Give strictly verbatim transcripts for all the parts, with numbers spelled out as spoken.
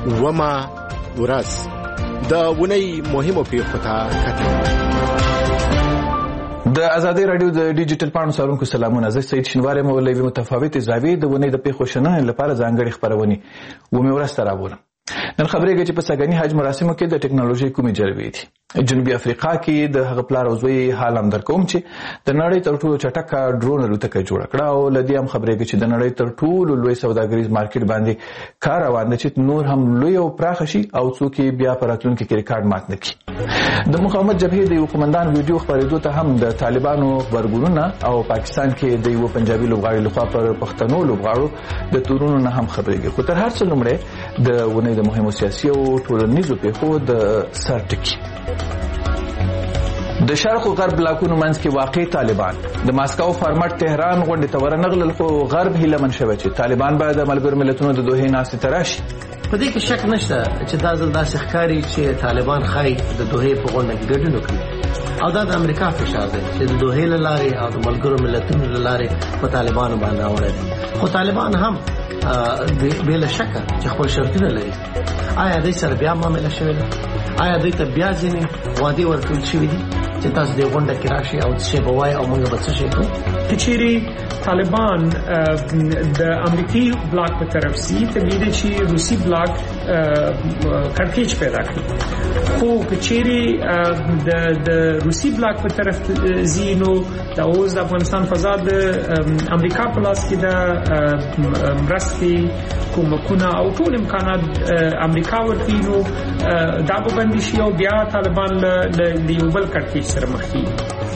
ومه ورځ د ونې مهمو پیښو ته کتل. د ازادي رادیو د ډیجیټل پاڼو څارونکو سلامونه. زه سید شینواری مو له یوې متفاوتې زاویې د ونې د پیښو شننې لپاره ځانګړې خپرونې ومې ورځ ته راوړم. نن خبرېږي چې په سږني حج مراسمو کې د ټکنالوژۍ کومې جلبې دي. جنوبي افریقا کې د هغه پلار او زوی حال هم در کوم چې د نړۍ تر ټولو چټکه ډرون الوتکه جوړه کړه او له دې هم خبرېږي چې د نړۍ تر ټولو لوی سوداګریز مارکیټ باندې کار روان دی چې نور هم لوی او پراخه شي او څوک یې بیا په راتلونکي کې ریکارډ مات نه کړي. د مقاومت جبهې د یو قومندان ویډیو خپرېدو ته هم د طالبانو غبرګونونه او پاکستان کې د یو پنجابي لوبغاړي لخوا پر پښتنو لوبغاړو د تورونو نه هم خبرېږي. خو تر هر څه لومړی د ونې د مهمو سیاسي او ټولنیزو پیښو د سر ټکي. د شرق او غرب بلاکونو منځ کې واقع طالبان د ماسکو فارمټ تهران غونډې ته ورنغلل، خو غرب هیله من شوی چې طالبان به د ملګرو ملتونو د دوحې ناستې ته راشي. په دې کې شک نشته چې دا ځل داسې ښکاري چې طالبان ښایي د دوحې په غونډه کې ګډون وکړي او دا د امریکا فشار دی چې د دوحې له لارې او د ملګرو ملتونو له لارې په طالبانو باندې راوړی دی. خو طالبان هم بلا شکه چې خپل شرطونه لري. آیا دوی سره بیا معامله شوې ده؟ آیا دوی ته بیا ځینې وعدې ورکړل شوې دي چې تاسو دې غونډه کې راشي او څه به وایي او موږ به څه شي کوو؟ که چیرې طالبان د امریکایي بلاک په طرف سي ته لیدل چې روسي بلاک کړکېچ پیدا کړي. خو که چیرې د د روسي بلاک په طرف ځي نو د اوس د افغانستان فضا د امریکا په لاس کې د مرستې کومکونه او ټول امکانات امریکا ورکوي، نو دا به بندي شي او بیا طالبان له یو بل کړکېچ سره مخ کېږي.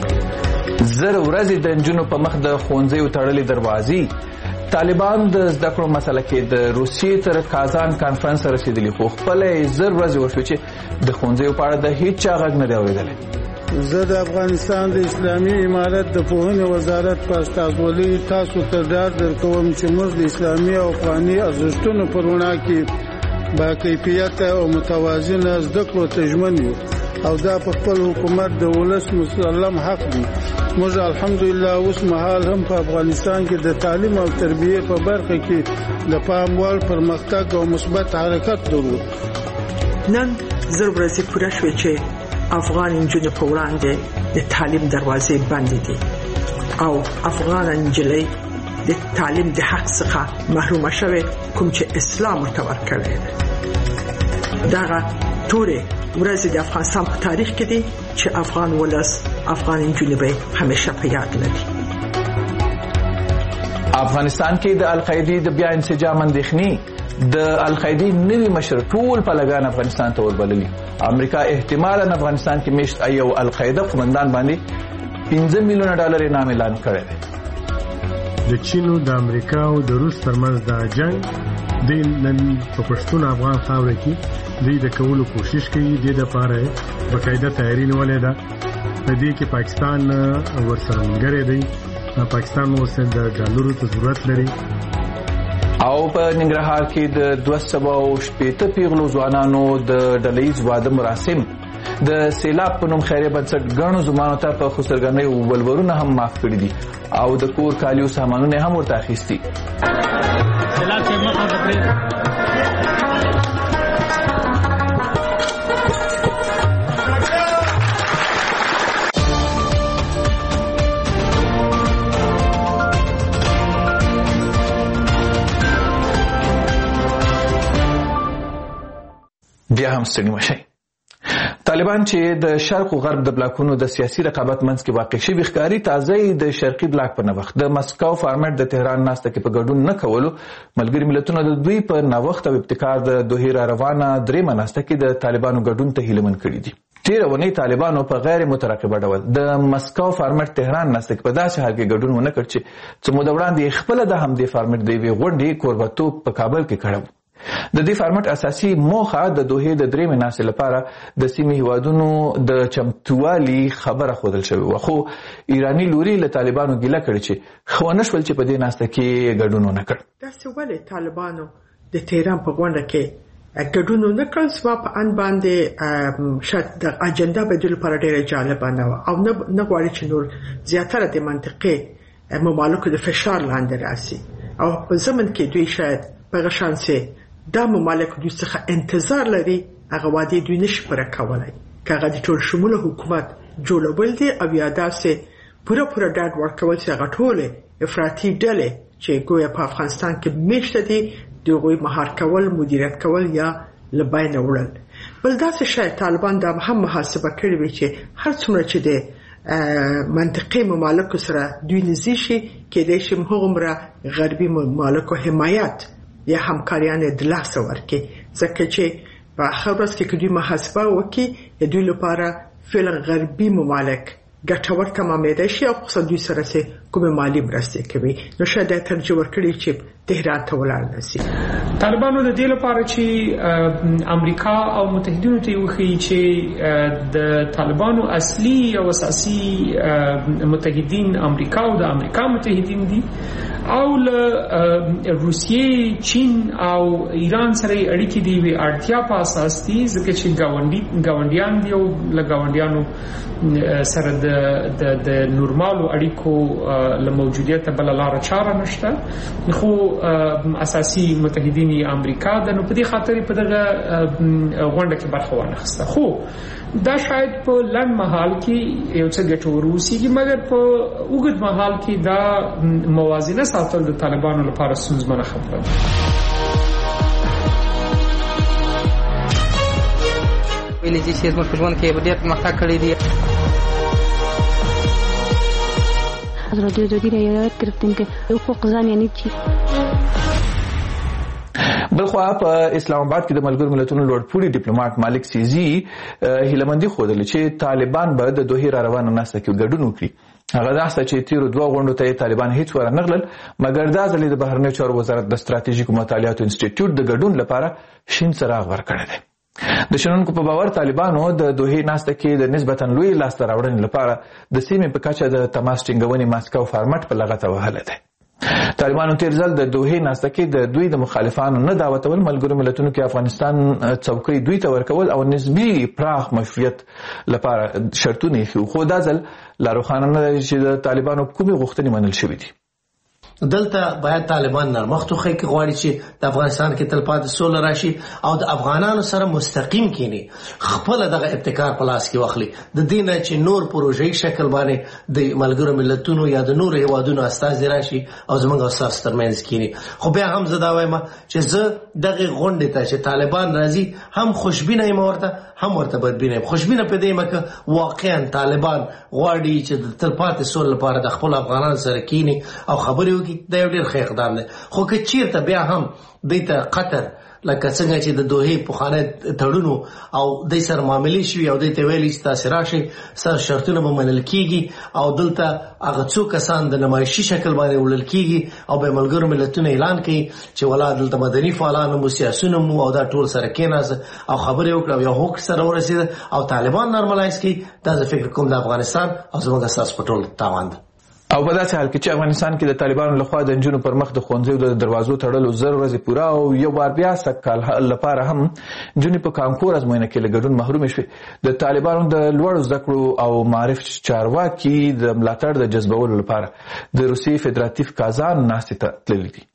زر ورځې د نجونو په مخ د ښوونځیو تړلې دروازې. طالبان د زده کړو مسله کې د روسیې تر کازان کانفرنس رسیدلی، خو خپله زر ورځې وشوې چې د ښوونځیو په اړه د هیڅ چا غږ نه دی اورېدلی. زه د افغانستان د اسلامي امارت د پوهنې وزارت په استازولۍ تاسو ته ډاډ درکوم چې موږ د اسلامي او افغاني ارزښتونو په رڼا کې با کیفیته او متوازنه زده کړو ته ژمن یو او دا په خپل حکومت د ولس مسلم حق دی. موږ الحمدلله اوس مهال هم په افغانستان کې د تعلیم او تربیه په برخه کې د پام وړ پرمختګ او مثبت حرکت درلود. نن زر ورځې پوره شوې چې افغان نجونې په وړاندې د تعلیم دروازې بندې دي او افغان نجلۍ د تعلیم د حق څخه محرومه شوې، کوم چې اسلام ورته ورکړی دی. دغه تورې ورځې د افغانستان په تاریخ کې دي چې افغان ولس افغان نجونې به همیشه په یاد لري. افغانستان کې د القاعدې د بیا انسجام اندېښنې. د القاعدې نوي مشر ټول پلګان افغانستان ته وربللي. امریکا احتمالاً افغانستان کې میشت یو القاعده قومندان باندې پنځه میلیونه ډالر انعام اعلان کړی دی. د چین او د امریکا او د روس ترمنځ د جنگ د نن په پښتون افغان خاوره کې د دې کولو کوشش کوي. د دې لپاره باقاعده تیاری نیولې ده. په دې کې پاکستان ورسره ملګری دی. پاکستان اوس د ډالرو ته ضرورت لري. او په ننګرهار کې د دوه سوه شپېته پیغلو ځوانانو د ډلهییز واده مراسم. د سیلاب په نوم خیریه بنسټ ګڼو زمانو ته په خسرګنۍ ولورونه هم معاف کړي دي او د کور کالیو سامانونه هم ورته اخیستي. بیا هم ستړي مشئ. طالبان چې د شرق او غرب د بلاکونو د سیاسي رقابت منځ کې واقع شوي ښکاري، تازه د شرقي بلاک په نوښت د مسکو فارمټ د تهران ناسته کې په ګډون نه کولو ملګري ملتونه د دوی په نوښت او ابتکار د دوحې را روانه درېیمه ناسته کې د طالبانو ګډون ته هیله من کړي دي. تېره اونۍ طالبانو په غیر مترقبه ډول د مسکو فارمټ تهران ناسته کې په داسې حال کې ګډون ونه کړ چې څه موده وړاندې خپله د همدې فارمټ د یوې غونډې کوربهتوب په کابل کې کړی و. د دې فارمټ اساسي موخه د دوحې د درېیمې ناستې لپاره د سیمې هیوادونو د چمتووالي خبره ښودل شوې وه، خو ایراني لوري له طالبانو ګیله کړې چې ښه ونه شول چې په دې ناسته کې ګډون ونه کړ. داسې ولې طالبانو د تهران په غونډه کې ګډون ونه کړ؟ زما په اند باندې شاید د اجنډا بدلولو لپاره ډېره جالبه نه وه او نه غواړي چې نور زیاتره د منطقې ممالکو د فشار لاندې راسي او په زمن کې دوی شاید په هغه شانسې دا ممالک دوی څخه انتظار لري هغه وعده دوی نشي پوره کولای. که هغه د ټول شموله حکومت جوړول دي او یا داسې پوره پوره ډاډ ورکول چې هغه ټولې افراطي ډلې چې ګویا په افغانستان کې میشته دي د هغوی مهار کول، مدیریت کول یا له بینه وړل. بل داسې شاید طالبان دا هم محاسبه کړې وي چې هر څومره چې د منطقي ممالکو سره دوی نږدې شي کېدای شي هغومره غربي ممالکو حمایت یا همکاریان د لاسه ورکړي، ځکه چې په آخر ورځ کې که دوی محاسبه وکړي د دوی لپاره فعلا غربي ممالک ګټور تمامېدای شي او خصوصا دوی سره چې کومې مالي مرستې کوي. نو شاید دا ترجیح ورکړي چې تهران ته ولاړ نشي. طالبانو د دې لپاره چې امریکا او متحدینو ته وښیي چې د طالبانو اصلي او اساسي متحدین امریکا او د امریکا متحدین دي او له روسیې، چین او ایران سره اړیکې دی وی اړتیا په اساس دي، ځکه چې ګاونډي ګاونډیان دی او له ګاونډیانو سره د د د نورمالو اړیکو له موجودیت بل لار چاره نشته، خو اساسي متحدین امریکا د نو په دې خاطر په دغه غونډه کې برخه وانخسته. خو دا شاید په لنډ مهال کې یو څه ګټور وسیږي، مګر په اوږد مهال کې دا موازنه ساتل د طالبانو لپاره ستونزمنه خبره ده. ویلي چې زموږ په ژوند کې ډېر پرمختګ کړی دی. حضرت جدی رعایت گرفتیم که حقوق زن یعنی چی؟ بلخوا په اسلام آباد کې د ملګرو ملتونو لوړپوړي ډیپلوماټ مالک سیزي هیلمندي خوده چې طالبان به د دوه را روانه نسته کې ګډون وکړي. هغه داسته چې تیرو دوه غونډو ته طالبان هیڅ ور نه غلل، مګر دا ځلې د بهرنیو چارو وزارت د ستراتیژیکو مطالعاتو انسټیټیوټ د ګډون لپاره شین څراغ ورکړی دی. د شنونکو په باور طالبانو د دوه ناسته کې د نسبتا لوی لاسته راوړنې لپاره د سیمې په کچه د تماس ټینګونې ماسکو فارمټ په لغته وهله ده. طالبانو تیر ځل د دوه ناسته کې د دوی د مخالفانو نه دعوتول ملګرو ملتونو کې افغانستان څوکۍ دوی ته ورکول او نسبی پراخ مشروعیت لپاره شرطونه یې خو دا ځل لا روښانه نه دی چې د طالبانو کومې غوښتنې منل شوې دي. دلته باید طالبان نرمښت وښيي که غواړي چې د افغانستان کې تلپاتې سوله راشي او د افغانانو سره مستقیم کینی خپل دغه ابتکار په لاس کې واخلي. د دې نه چې نور پروژې شکل باندې د ملګرو ملتونو یا د نورو هیوادونو استازي راشي او زموږ او ستاسو ترمنځ کینی. خو بیا هم زه دا وایم چې زه دغه غونډې ته چې طالبان راځي هم خوشبینه یم ورته هم ورته بدبینه یم. خوشبینه په دې یم که واقعا طالبان غواړي چې د تلپاتې سولې لپاره د خپل افغانانو سره کینی او خبرې وکړي. دا یو ډېر ښه اقدام دی. خو که چیرته بیا هم دوی ته قطر لکه څنګه چې د دوحې پخوانی تړونو او دوی سره معاملې شوي او دوی ته ویلي چې تاسې راشئ ستاسو شرطونه به منل کېږي او دلته هغه څو کسان د نمایشي شکل باندې وړل کېږي او بیا ملګرو ملتونه اعلان کوي چې ولا دلته مدني فعالان مو سیاسونه مو او دا ټول سره کېناسته او خبرې وکړه او یو هوک سره ورسېده او طالبان نارملایز کوي. دا زه فکر کوم د افغانستان او زموږ ستاسو په ټول تاوان ده. او په داسې حال کې چې افغانستان کې د طالبانو لخوا د نجونو پر مخ د ښوونځیو د دروازو تړلو زر ورځې پوره او یو بار بیا سږ کال لپاره هم نجونې په کانکور ازموینه کې له ګډون محرومې شوې. د طالبانو د لوړو زده کړو او معارف چارواکي د ملاتړ د جذبولو لپاره د روسیې فدراتیف کازان ناستې ته تللي دي.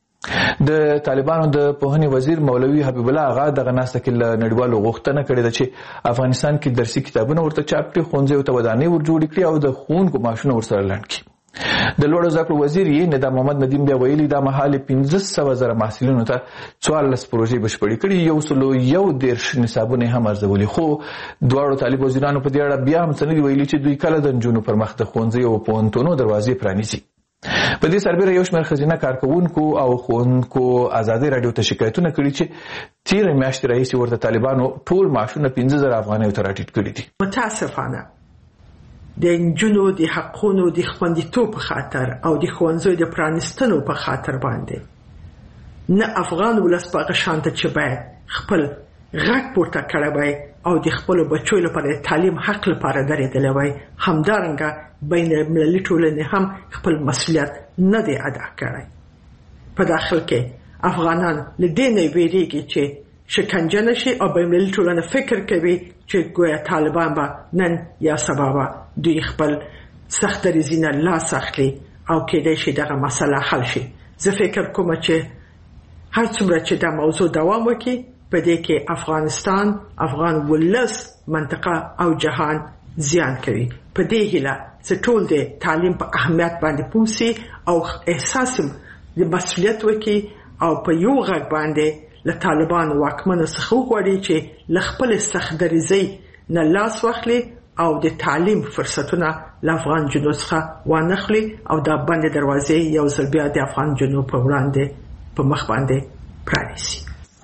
د طالبانو د پوهنې وزیر مولوي حبیب الله آغا دغه ناسته کې له نړیوالو غوښتنه کړې ده چې افغانستان کې درسي کتابونه ورته چاپ کړي، ښوونځیو ته ودانۍ ور جوړې کړي او د ښوونکو معاشونه ورسره لنډ کړي. د لوړو زده کړو وزیر یې ندا محمد ندیم بیا ویلي دا مهال پنځه سوه زره محصلینو ته څوارلس پروژې بشپړې کړي، یو سلو یو دېرش نصابونه یې هم ارزولي. خو دواړو طالب وزیرانو په دې اړه بیا هم څه نه دي ویلي چې دوی کله د نجونو پر مخ د ښوونځیو او پوهنتونو دروازې پرانیزي. په دې سربیره یو شمېر ښځینه کارکوونکو او ښوونکو ازادي راډیو ته شکایتونه کړي چې تېرې میاشتې راهیسې ورته طالبانو ټول معاشونه پنځه زره افغانیو ته راټیټ کړي دي. متاسفانه د نجونو د حقونو د خوندیتوب په خاطر او د ښوونځیو د پرانیستلو په خاطر باندې نه افغان ولس په هغه شانته چې باید خپل غږ پورته کړی وای او د خپلو بچو لپاره د تعلیم حق لپاره درېدلی وای، همدارنګه بین المللي ټولنې هم خپل مسؤلیت نه دی ادا کړی. په داخل کې افغانان له دې نه ویریږي چې شکنجه نشي او بین المللي ټولنه فکر کوي چې ګویا طالبان به نن یا سبا به دوی خپل سخت دریځي نه لاس اخلي او کېدای شي دغه مسله حل شي. زه فکر کوم چې هر څومره چې دا موضوع دوام وکړي په دې کې افغانستان، افغان ولس، منطقه او جهان زیان کوي. په دې هیله چې ټول د تعلیم په اهمیت باندې پوه او احساس د مسؤلیت وکړي او په یو غږ باندې له طالبان واکمنو څخه وغواړي چې له خپل سختدریزۍ نه لاس واخلي او د تعلیم فرصتونه له افغان جنوب څخه وانخلي او دا بندې دروازې یو ځل بیا د افغان جنوب په وړاندې په مخ باندې پرانیسي.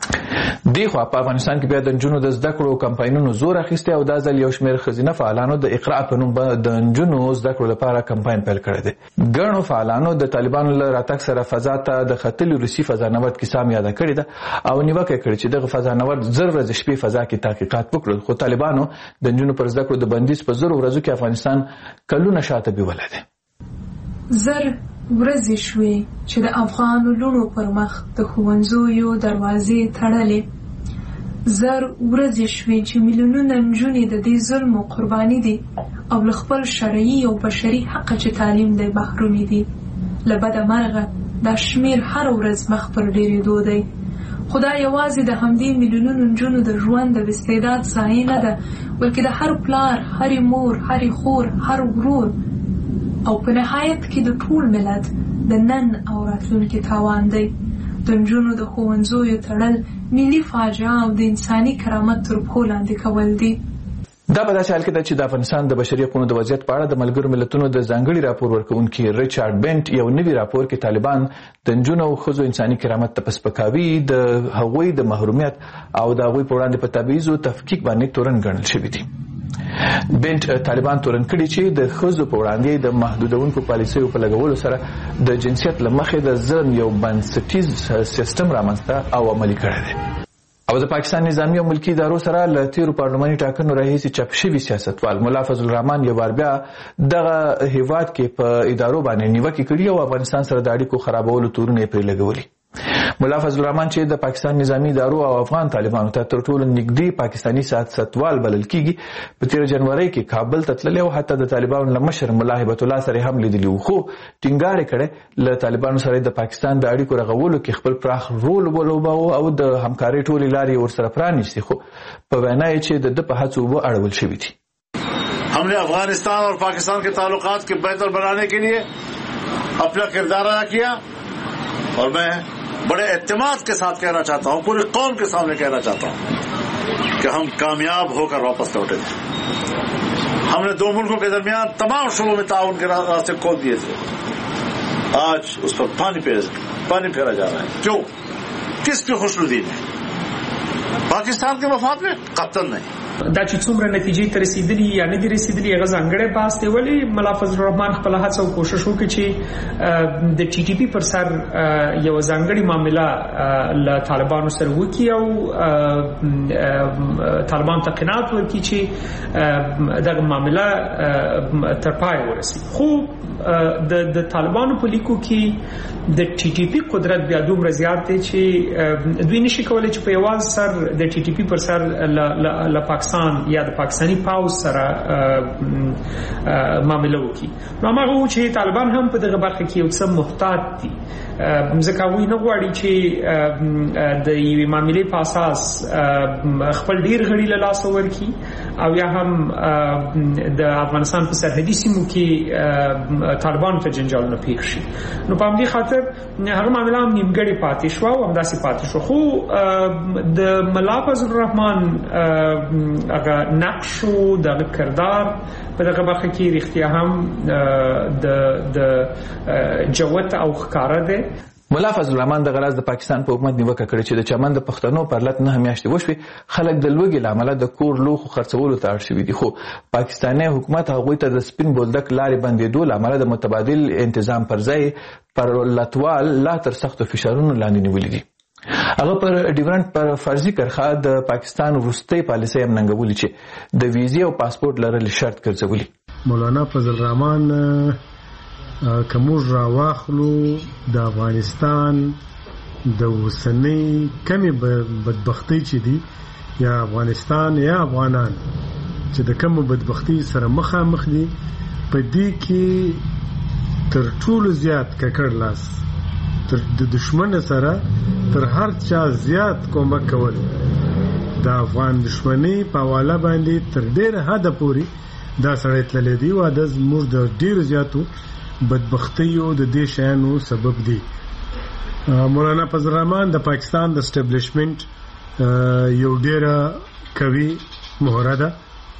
دی خو په افغانستان کې بیا د نجونو د زده کړو کمپاینونو زور اخیستی او دا ځل یو شمېر ښځینه فعالانو د اقرا په نوم د نجونو زده کړو لپاره کمپاین پیل کړی دی. ګڼو فعالانو د طالبانو له راتګ سره فضا ته د ختلي روسي فضانورد کیسه هم یاده کړې ده او نیوکه کړې چې دغه فضانورد زر ورځې شپې فضا کې تحقیقات وکړل، خو طالبانو د نجونو پر زده کړو د بندیز په زرو ورځو کې افغانستان کلونه شاته بیولی دی. زر ورځې شوې چې د افغان لونو پر مخ د ښوونځیو دروازې تړلې، زر ورځې شوې چې میلیونونه نجونې د دې ظلم قرباني دي او له خپل شرعي او بشري حق چې تعلیم دی محرومې دي. له بده مرغه دا شمېر هر ورځ مخ پر ډېرېدو دی. خو دا یوازې د همدې میلیونونو نجونو د ژوند د استعداد ضایع نه ده، بلکې د هر پلار، هرې مور، هرې خور، هر ورور او په نهایت کې د ټول ملت د نن او راتلونکي تاوان دی. د نجونو د ښوونځیو تړل ملي فاجعه او د انساني کرامت تر پښو لاندې کول دي. دا په داسې حال کې ده چې د افغانستان د بشري حقوقو د وضعیت په اړه د ملګرو ملتونو د ځانګړي راپور ورکوونکي ریچارډ بنټ یو نوي راپور کې طالبان د نجونو او ښځو انساني کرامت ته په سپکاوي، د هغوی د محرومیت او د هغوی په وړاندې په تبعیض او تفکیک باندې تورن ګڼل شوي دي. بنټ طالبان تورن کړي چې د ښځو په وړاندې د محدودونکو پالیسیو په لګولو سره د جنسیت له مخې د ظلم یو بنسټیز سیستم رامنځته او عملي کړی دی. او د پاکستان نظامی او ملکی ادارو سره له تیرو پارلماني ټاکنو راهیسې چاپ شوي سیاستوال ملا فضل الرحمن یو بار بیا دغه هیواد کې په ادارو باندې نیوکې کړي او افغانستان سره د اړیکو خرابولو تورونه یې پرې لګولي. ملا فضل الرحمن چې د پاکستان نظامی ادارو او افغان طالبانو ته تر ټولو نږدې پاکستاني سیاستوال بلل کیږي، په تیر جنوري کې کابل ته تللی او حتی د طالبانو له مشر ملا هیبت الله سره هم لیدلی و، خو ټینګار یې کړی له طالبانو سره د پاکستان د اړیکو رغولو کې خپل پراخ رول ولوباوه او د همکارۍ ټولې لارې ورسره پرانیستې، خو په وینا یې چې د ده په هڅو اوبه اړول شوي دي. ہم نے افغانستان اور پاکستان کے تعلقات کے بہتر بنانے کے لیے اپنا کردار ادا کیا اور میں بڑے اعتماد کے ساتھ کہنا چاہتا ہوں، پوری قوم کے سامنے کہنا چاہتا ہوں کہ ہم کامیاب ہو کر واپس لوٹے تھے. ہم نے دو ملکوں کے درمیان تمام شعبوں میں تعاون کے راستے کھول دیے تھے. آج اس پر پانی پانی پھیرا جا رہا ہے. کیوں؟ کس کی خوشنودی میں؟ پاکستان کے مفاد میں؟ قطعاً نہیں. دا چې څومره نتیجې ته رسیدلي یا نه دي رسیدلي هغه ځانګړی بحث دی. ولې ملا فضل الرحمن خپله هڅه او کوشش وکړي چې د ټي ټي پي پر سر یوه ځانګړې معامله له طالبانو سره وکړي او طالبانو ته قناعت ورکړي چې دغه معامله تر پای ورسي. خو د د طالبانو په لیکو کې د ټي ټي پي قدرت بیا دومره زیات دی چې دوی نشي کولی چې په یوازې سر د ټي ټي پي پر سر له پاکستان یا د پاکستاني پاوز سره معامله وکړي. نو هماغه و چې طالبان هم په دغه برخه کې یو څه محتاط دي، ځکه هغوی نه غواړي چې د یوې معاملې په اساس خپل ډېر غړي له لاسه ورکړي او یا هم د افغانستان په سرحدي سیمو کې طالبانو ته جنجالونه پېښ شي. نو په همدې خاطر هغه معامله هم نیمګړې پاتې شوه او همداسې پاتې شوه. خو د ملا فضل الرحمن هغه نقش او دغه کردار په دغه برخه کې رښتیا هم د د جوت او ښکاره دی. ملا فضل الرحمن د غراز د پاکستان په حکومت نیوکه کړې چې د چمن د پښتنو پر لټ نه میاشتې وشوي خلک د لوږې له امله د کور لوښو خرڅولو ته اړ شوي دي، خو پاکستاني حکومت هغوی ته د سپین بولدک لارې بندېدو له امله د متبادل انتظام پر ځای پر لټوال لا تر سختو فشارونو لاندې نیولي دي. هغه پر ډیورنټ پر فرضي کرښه د پاکستان وروستۍ پالیسۍ هم ننګولي چې د ویزې او پاسپورت لرل شرط ګرځولي. مولانا فضل الرحمن که موږ راواخلو د افغانستان د اوسنۍ کمې بدبختۍ چې دي یا افغانستان یا افغانان چې د کمو بدبختۍ سره مخامخ دي، په دې کې تر ټولو زیات ککړ لاس تر د دشمن سره تر هر چا زیات کومک کول د افغان دشمنی په حواله باندې تر ډېره حده پورې دا سړی تللی دی او دا زموږ د ډېرو زیاتو بدبختیو د دې شیانو سبب دی. مولانا فضل الرحمن د پاکستان د اسټابلیشمنټ یو ډېره قوي مهره ده.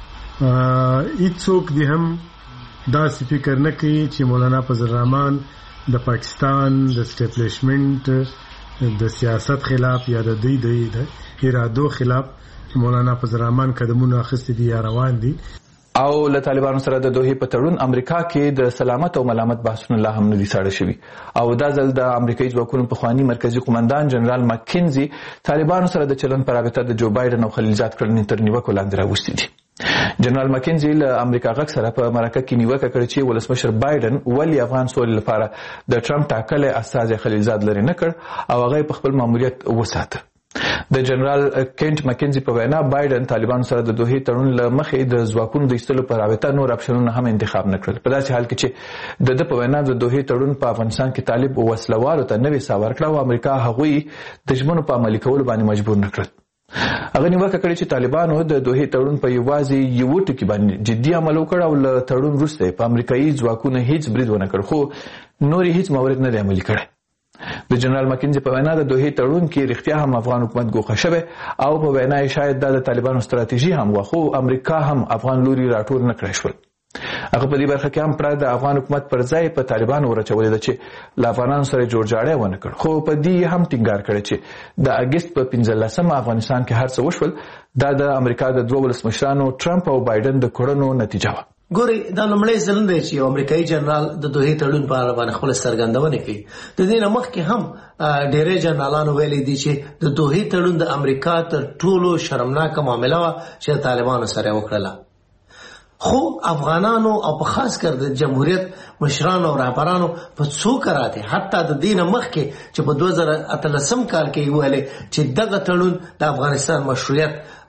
هیڅوک دې هم داسې فکر نه کوي چې مولانا فضل الرحمن د پاکستان د اسټابلیشمنټ د سیاست خلاف یا د دوی د ارادو خلاف مولانا فضل الرحمن قدمونه اخیستي دي یا روان دي. او له طالبانو سره د دوحې په تړون امریکا کې د سلامت او ملامت بحثونه لا هم نه دي ساړه شوي او دا ځل د امریکایي ځواکونو پخواني مرکزي قومندان جنرال مکنزي طالبانو سره د چلن په رابطه د جو بایډن او خلیلزاد کړنې تر نیوکو لاندې راوستي دي. جنرال مکنزي له امریکا غږ سره په مرکه کې نیوکه کړې چې ولسمشر بایډن ولې افغان سولې لپاره د ټرمپ ټاکلی استازی خلیلزاد لرې نه کړ او هغه په خپل ماموریت وساته. د جنرال کینټ مکنزي په وینا بایډن طالبانو سره د دوحې تړون له مخې د ځواکونو د ایستلو په رابطه نور اپشنونه هم انتخاب نه کړل. په داسې حال کې چې د ده په وینا د دوحې تړون په افغانستان کې طالب وسلوالو ته نوې ساه ورکړه او امریکا هغوی د ژمنو په عملي کولو باندې مجبور نه کړل. هغه نیوکه کړې چې طالبانو د دوحې تړون په یوازې یو ټکي باندې جدي عمل وکړ او له تړون وروسته په امریکایي ځواکونو هیڅ برید ونه کړ خو نور هیڅ مورد نه دی عملي کړی. د جنرال مکنزي په وینا د دوحې تړون کې رښتیا هم افغان حکومت ګوښه شوی او په وینا یې شاید دا د طالبانو ستراتیژي هم وه خو امریکا هم افغان لوري راټول نه کړی شول. هغه په دې برخه کې هم پرته د افغان حکومت پر ځای په طالبانو ورچولې ده چې له افغانانو سره جوړجاړی ونه کړ خو په دې هم ټینګار کړی چې د اګست په پنځلسمه افغانستان کې هر څه وشول دا د امریکا د دوه ولسمشرانو ټرمپ او بایډن د کړنو نتیجه وه. ګوري دا لومړی ځل دی چې یو امریکایي جنرال د دوحې تړون په اړه باندې خپل څرګندونه کوي. د دې نه مخکې هم ډېری جنرالانو ویلي دي چې د دوحې تړون د امریکا تر ټولو شرمناکه معامله وه چې د طالبانو سره یې وکړله. خو افغانانو او په خاص کر د جمهوریت مشرانو او رهبرانو په څو کراته حتی د دې نه مخکې چې په دوه زره اتلسم کال کې ویلي چې دغه تړون د افغانستان مشروعیت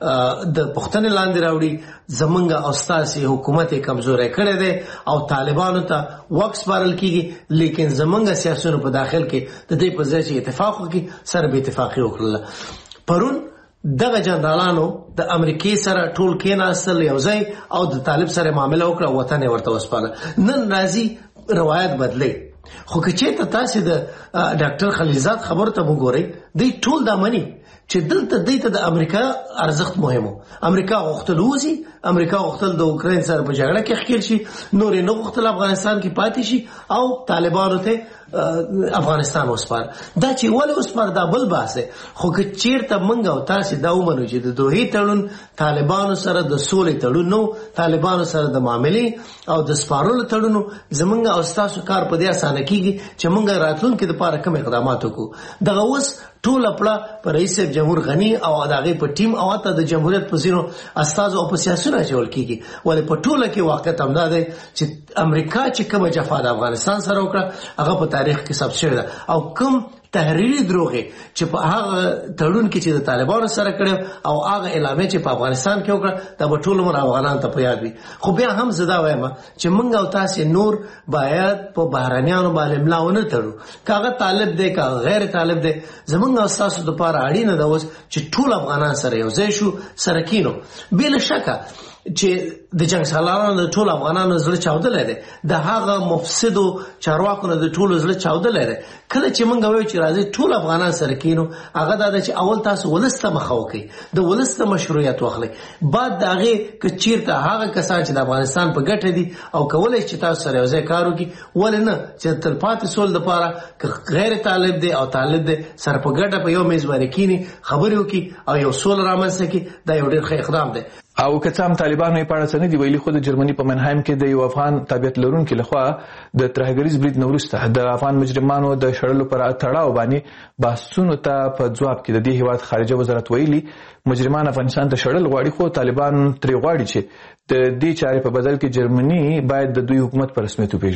د پښتنې لاندې راوړي زمونږ او ستاسې حکومت یې کمزوری کړی دی او طالبانو ته واک سپارل کېږي لیکن زمونږ سیاسیونو په داخل کې د دې په ځای چې اتفاق وکړي سره به اتفاقي وکړله. پرون دغه جنرالانو د امریکای سره ټول کېناستل یو ځای او د طالب سره معامله وکړه وطن یې ورته وسپاره. نن راځي روایت بدلی خو که چېرته تاسې د ډاکټر خلیلزاد خبرو ته وګورئ دوی ټول دا مني چې دلته دوی ته د امریکا ارزښت مهم و. امریکا غوښتل وځي امریکا غوښتل د اوکراین سره په جګړه کې ښکېل شي نور یې نه غوښتل افغانستان کې پاتې شي او طالبانو ته افغانستان وسپار. دا چې ولې وسپار دا بل بحث دی خو که چېرته موږ او تاسې دا ومنو چې د دوحې تړون طالبانو سره د سولې تړون نو طالبانو سره د معاملې او د سپارلو تړونو زموږ او ستاسو کار په دې اسانه کېږي چې موږ راتلونکي دپاره کوم اقدامات وکړو. دغه اوس ټوله پړه په رئیس جمهور غني او د هغې په ټیم او حتی د جمهوریت په ځینو استازو او په سیاسونه اچول کېږي. ولې په ټوله کې واقعیت همدا دی چې امریکا چې کومه جفا د افغانستان سره وکړه هغه په تاریخ کې ثبت شوې ده او کوم تحریري دروغې چې په هغه تړون کې چې د طالبانو سره کړی او هغه اعلامیه چې په افغانستان کې وکړه دا به ټول عمر افغانانو ته په یاد وي. خو بیا هم زه دا وایم چې موږ او تاسې نور باید په بهرنیانو باندې ملا ونه تړو که هغه طالب دی که غیر طالب دی. زموږ او ستاسو دپاره اړینه ده اوس چې ټول افغانان سره یو ځای شو سره کینو. بې له شکه چې د جنگ سالارانو د ټول افغانانو زړه چاودلی دی د هغه مفسدو چارواکو نه د ټولو زړه چاودلی دی. کله چې موږ وایو چې راځئ ټول افغانان سره کینو هغه دا ده چې اول تاسو ولس ته مخه وکړئ د ولس ته مشروعیت واخلئ بعد د هغې که چېرته هغه کسان چې د افغانستان په ګټه دي او کولی چې تاسو سره یو ځای کار وکړي ولې نه چې د تلپاتې سول دپاره که غیر طالب دی او طالب دی سره په ګډه په یو میز باندې کیني خبرې وکړي او یو سوله رامنځته کړي دا یو ډېر ښه اقدام دی. او که څه هم طالبانو یې په اړه څه نه دي ویلي خو د جرمني په منهایم کې د یو افغان تابعیت لرونکي لخوا د ترهګریز برید نه وروسته د افغان مجرمانو د شړلو پر تړاو باندې بحثونو ته په ځواب کې د دې هیواد خارجه وزارت ویلي مجرمان افغانستان ته شړل غواړي خو طالبان ترې غواړي چې د دې چارې په بدل کې جرمني باید د دوی حکومت په رسمیت وپېژني.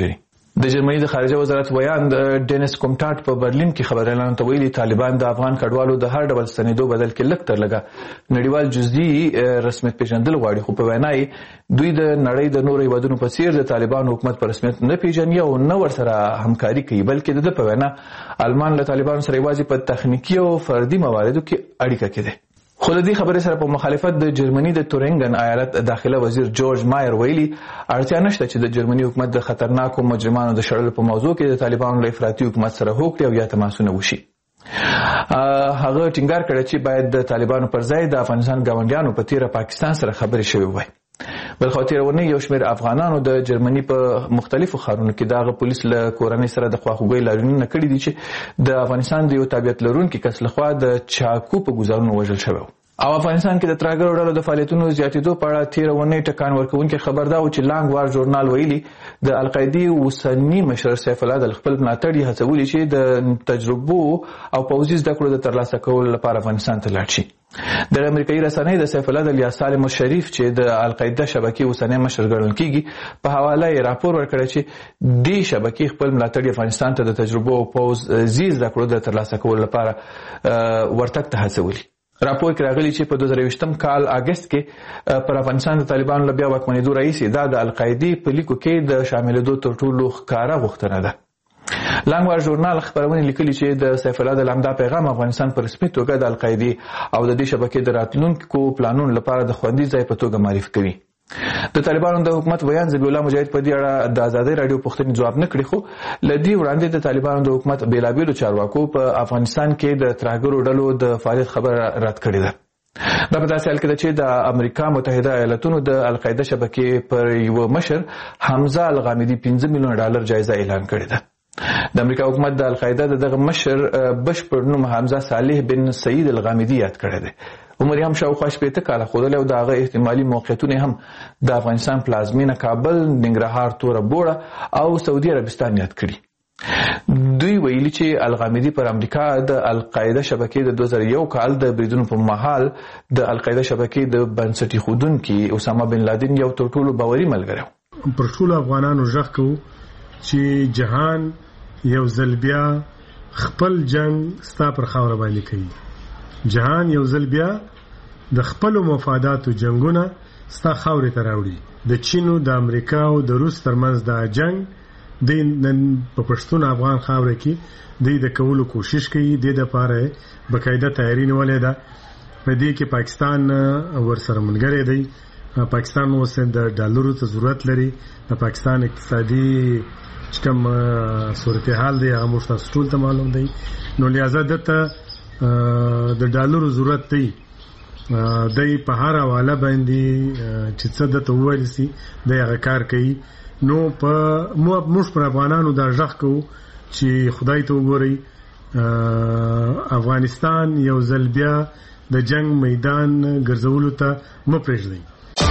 د جرمني د خارجه وزارت ویان ډینس کومټاټ په برلین کې خبريالانو ته ویلي طالبان د افغان کډوالو د هر ډول ستنېدو بدل کې لږ تر لږه نړیوال جزئي رسمیت پیژندل غواړي، خو په وینا یې دوی د نړۍ د نورو هیوادونو په څیر د طالبان حکومت په رسمیت نه پیژني او نه ورسره همکاري کوي، بلکې د په وینا آلمان له طالبانو سره یوازې په تخنیکي او فردي مواردو کې اړیکه کوي. خو د دې خبرې سره په مخالفت د جرمني د تورنګن ایالت داخله وزیر جورج مایر ویلي اړتیا نشته چې د جرمني حکومت د خطرناکو مجرمانو د شړلو په موضوع کې د طالبانو له افراطي حکومت سره هوکړې او یا تماسونه وشي. هغه ټینګار کړی چې باید د طالبانو پر ځای د افغانستان ګاونډیانو په تیره پاکستان سره خبرې شوې وای. بلخو تیرونی یو شمېر افغانانو د جرمني په مختلفو ښارونو کې دغه پولیس له کورنۍ سره د خواخوږۍ لاریونونه کړي دي چې د افغانستان د یو تابعیت لرونکي کس لخوا د چاکو په ګوزارونو وژل شوی او افغانستان کې د ترهګرو ډلو د فعالیتونو زیاتېدو په اړه تیره اونۍ ټکان ورکوونکی خبر دا و چې لانګ وار ژورنال ویلي د القاعدې اوسني مشر سیف الله د خپل ملاتړي هڅولي چې د تجربو او پوځي زده کړو د ترلاسه کولو لپاره افغانستان ته لاړ شي. د امریکایي رسنۍ د سیف الله د الیا سالم شریف چې د القاعده شبکې اوسنی مشر ګڼل کیږي په حواله یې راپور ورکړی چې دې شبکې خپل ملاتړي افغانستان ته د تجربو او پوځي زده کړو د ترلاسه کولو لپاره ورتګ ته هڅولي. راپور کې راغلی چې په دوه زره یوویشتم کال اگست کې پر افغانستان د طالبانو له بیا واکمنېدو راهیسې دا د القاعدې په لیکو کې د شاملېدو تر ټولو ښکاره غوښتنه ده. لانګوار ژورنال خبرونه لیکلي چې د سیف الله د لمدا پیغام افغانستان په رسمي توګه د القاعدې او د دې شبکې د راتلونکو پلانونو لپاره د خوندي ځای په توګه معرفي کوي. د طالبانو د حکومت ویان ذبیح الله مجاهد په دې اړه د ازادۍ راډیو پوښتنې ځواب نه کړي، خو له دې وړاندې د طالبانو د حکومت بیلابیلو چارواکو په افغانستان کې د ترهګرو ډلو د فعالیت خبره رد کړې ده. دا په داسې حال کې ده چې د امریکا متحده ایالاتونو د القاعده شبکې پر یو مشر حمزه الغامدي پنځه میلیونه ډالر جایزه اعلان کړې ده. د امریکا حکومت د القاعده د دغه مشر بشپړ نوم حمزه صالح بن سعید الغامدي یاد کړی دی. عمر یې هم شاوخوا شپېته کاله ښودلی او د هغه احتمالي موقعیتونه هم د افغانستان پلازمینه کابل، ننګرهار، توره بوړه او سعودي عربستان یاد کړي. دوی ویلي چې الغامدي پر امریکا د القاعده شبکې د دوه زره یو کال د بریدونو په مهال د القاعده شبکې د بنسټ ایښودونکي اسامه بن لادن یو تر ټولو باوري ملګری و. پر ټولو افغانانو غږ کوو چې جهان یو ځل بیا خپل جنگ ستا پر خاوره باندې کوي. جهان یو ځل بیا د خپلو مفاداتو جنگونه ستا خاورې ته راوړي. د چین او د امریکا او د روس ترمنځ دا جنگ د نن په پښتون افغان خاوره کې د د کولو کوشش کوي. د دپاره بقاعده تیاری نیولې ده. په دې کې پاکستان ورسره ملګری دی. پاکستان اوس د ډالرو ته ضرورت لري. د پاکستان اقتصادي چې کوم صورتحال دی هغه موږ تاسو ټول ته معلوم دی. نو لہذا دته د ډالرو ضرورت دی. دای په هر حواله باندې چې څه دته وویل سي د هغه کار کوي. نو په موږ پر افغانانو دا غږ کوو چې خدای ته وګورئ، افغانستان یو ځل بیا د جنگ میدان ګرځولو ته مه پرېږدئ.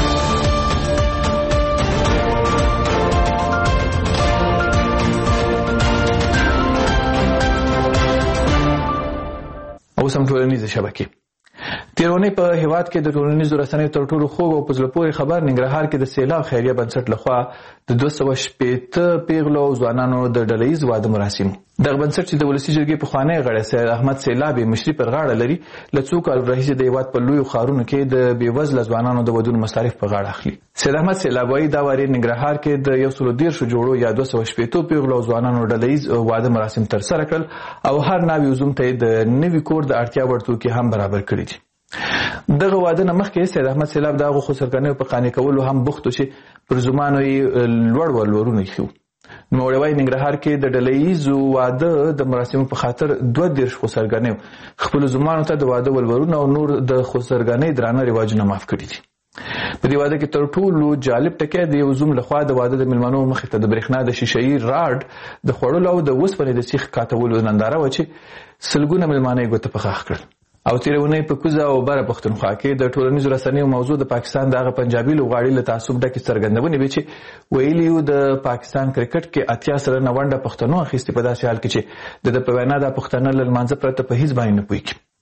اوس هم ټولنیزې شبکې. تیرونی په هیواد کې د ټولنیزو رسنیو تر ټولو خوږ او په زړه پورې خبر ننګرهار کې د سیلاب خیریه بنسټ لخوا د دوه سوه شپېته پیغلو او ځوانانو د ډله ییز واده مراسم. دغه بنسټ چې د ولسي جرګې پخوانی غړی سید احمد سیلابي مشري پر غاړه لري، له څو کالو راهیسې د هیواد په لویو ښارونو کې د بېوزله ځوانانو د ودونو مصارف په غاړه اخلي. سید احمد سیلابي وایي دا وارې ننګرهار کې د یو سلو دېرشو جوړو یا دوه سوه شپېتو پیغلو او ځوانانو ډله ییز واده مراسم ترسره کړل او هر ناوې عزوم ته یې د نوي کور د اړتیا وړ توکي هم برابر کړي دي. دغه واده نه مخکې سید احمد سیلاب د هغو خسرګنیو په قانع کولو هم بوخت و چې پر زومانو یې لوړ ولورونه ایښي وو. نوموړی وایي ننګرهار کې د ډله ییزو واده د مراسمو په خاطر دوه دېرش خسرګنیو خپلو زومانو ته د واده ولورونه او نور د خسرګنۍ درانه رواجونه معاف کړي دي. په دې واده کې تر ټولو جالب ټکی د یو زوم لخوا د واده د میلمنو مخې ته د برېښنا د شیشهیي راډ د خوړلو او د اوسپنې د سیخ کاتولو ننداره وه چې سلګونه میلمانه یې ګوته په غاښ کړل. او تیره اونۍ په کوزه او بره پښتونخوا کې د ټولنیزو رسنیو موضوع د پاکستان د هغه پنجابي لوبغاړي له تعصب ډکې څرګندونې وې چې ویلي وو د پاکستان کرکټ کې اتیا سلنه ونډه پښتنو اخیستې، په داسې حال کې چې د ده په وینا دا پښتانه له لمانځه پرته په هیڅ باندې نه پوهېږي.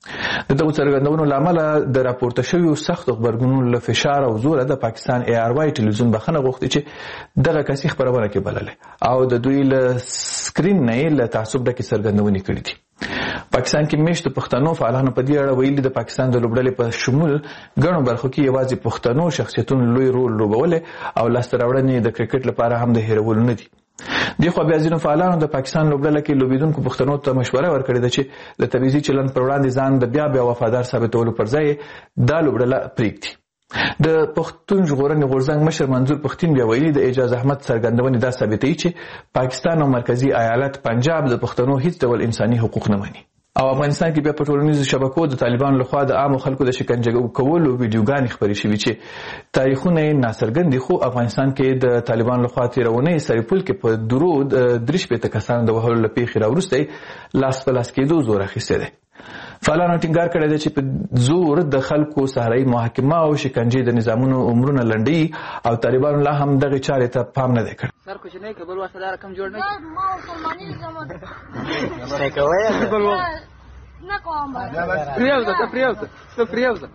د دغو څرګندونو له امله د راپورته شویو سختو غبرګونونو له فشار او زوره د پاکستان اے آر واي ټلویزیون بخښنه غوښتې چې دغه کسي خپرونه کې بللې او د دوی له سکرین نه یې له تعصب ډکې څرګندونې کړې دي. پاکستان کې میشتو پښتنو فعالانو په دې اړه ویلي د پاکستان د لوبډلې په شمول ګڼو برخو کې یوازې پښتنو شخصیتونو لوی رول لوبولی او لاسته راوړنې د کرکټ لپاره هم د هیرولو نه دي. دې خوا بیا ځینو فعالانو د پاکستان لوبډله کې لوبېدونکو پښتنو ته مشوره ورکړې ده چې د تبعیضي چلند پر وړاندې ځان د بیا بیا وفادار ثابتولو پر ځای دا لوبډله پرېږدي. د پښتون ژغورنې غورځنګ مشر منظور پښتين بیا ویلي د اعجاز احمد څرګندونې دا ثابتوي چې پاکستان او مرکزی ایالت پنجاب د پښتنو هیڅ ډول انساني حقوق نه مني او افغانستان کې بیا په ټولنیزو شبکو د طالبانو لخوا د عامو خلکو د شکنجه کولو ویډیوګانې خپرې شوي چې تاریخونه یې ناڅرګند دي، خو افغانستان کې د طالبانو لخوا تېره اونۍ سرپل کې په درود درې شپېته کسانو د وهلو له پیښې راوروسته لاس په لاس کېدو زور اخیستی دی. فعالانو ټینګار کړی دی چې په زور د خلکو صحرایي محاکمه او شکنجې د نظامونو عمرونه لنډوي او طالبانو لا هم دغې چارې ته پام نه دی کړی. سر کوچنی که بل وخت دا رقم جوړ نه شي ما مسلماني زمون نه کوي نه کوم پریوزه ته پریوزه ته پریوزه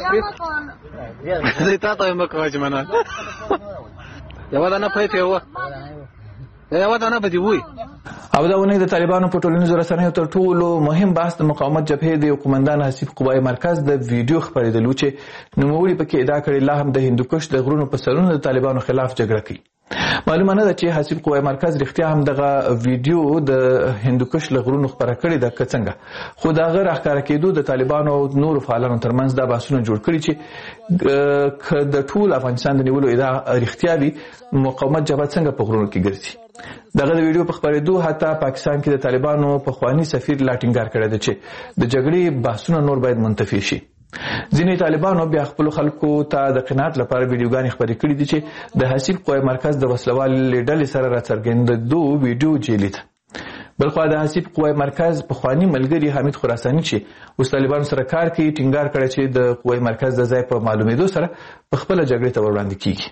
زه تا ته یم کوم چې منه یو دا نه پېته و یو دا نه بدی وای. او دا ونې د طالبانو په ټولنیزو رسنیو تر ټولو مهم بحث د مقاومت جبهې د قومندان حسیب قوای مرکز د ویډیو خپرېدلو چې نوموړي پکې ادعا کړې لا هم د هندوکش د غرونو په سرونو د طالبانو خلاف جګړه کوي. معلومه نه ده چې حسیب قوای مرکز رښتیا هم دغه ویډیو د هندوکش له غرونو خپره کړې ده که څنګه، خو د هغه راښکاره کېدو د طالبانو او نورو فعالانو ترمنځ دا بحثونه جوړ کړي چې که د ټول افغانستان د نیولو ادعا رښتیا وي مقاومت جبهه څنګه په غرونو کې ګرځي. دغه د ویډیو په خپرېدو حتی پاکستان کې د طالبانو پخواني سفیر لا ټینګار کړی دی چې د جګړې بحثونه نور باید منتفي شي. ځینې طالبانو بیا خپلو خلکو ته د قناعت لپاره ویډیوګانې خپرې کړي دي چې د حسیب قوای مرکز د وسلوالې ډلې سره راڅرګندېدو ویډیو جعلي ده. بلخوا د حسیب قوای مرکز پخواني ملګري حمید خراساني چې اوس طالبانو سره کار کوي ټینګار کړی چې د قوای مرکز د ځای په معلومېدو سره پخپله جګړې ته وړاندې کیږي.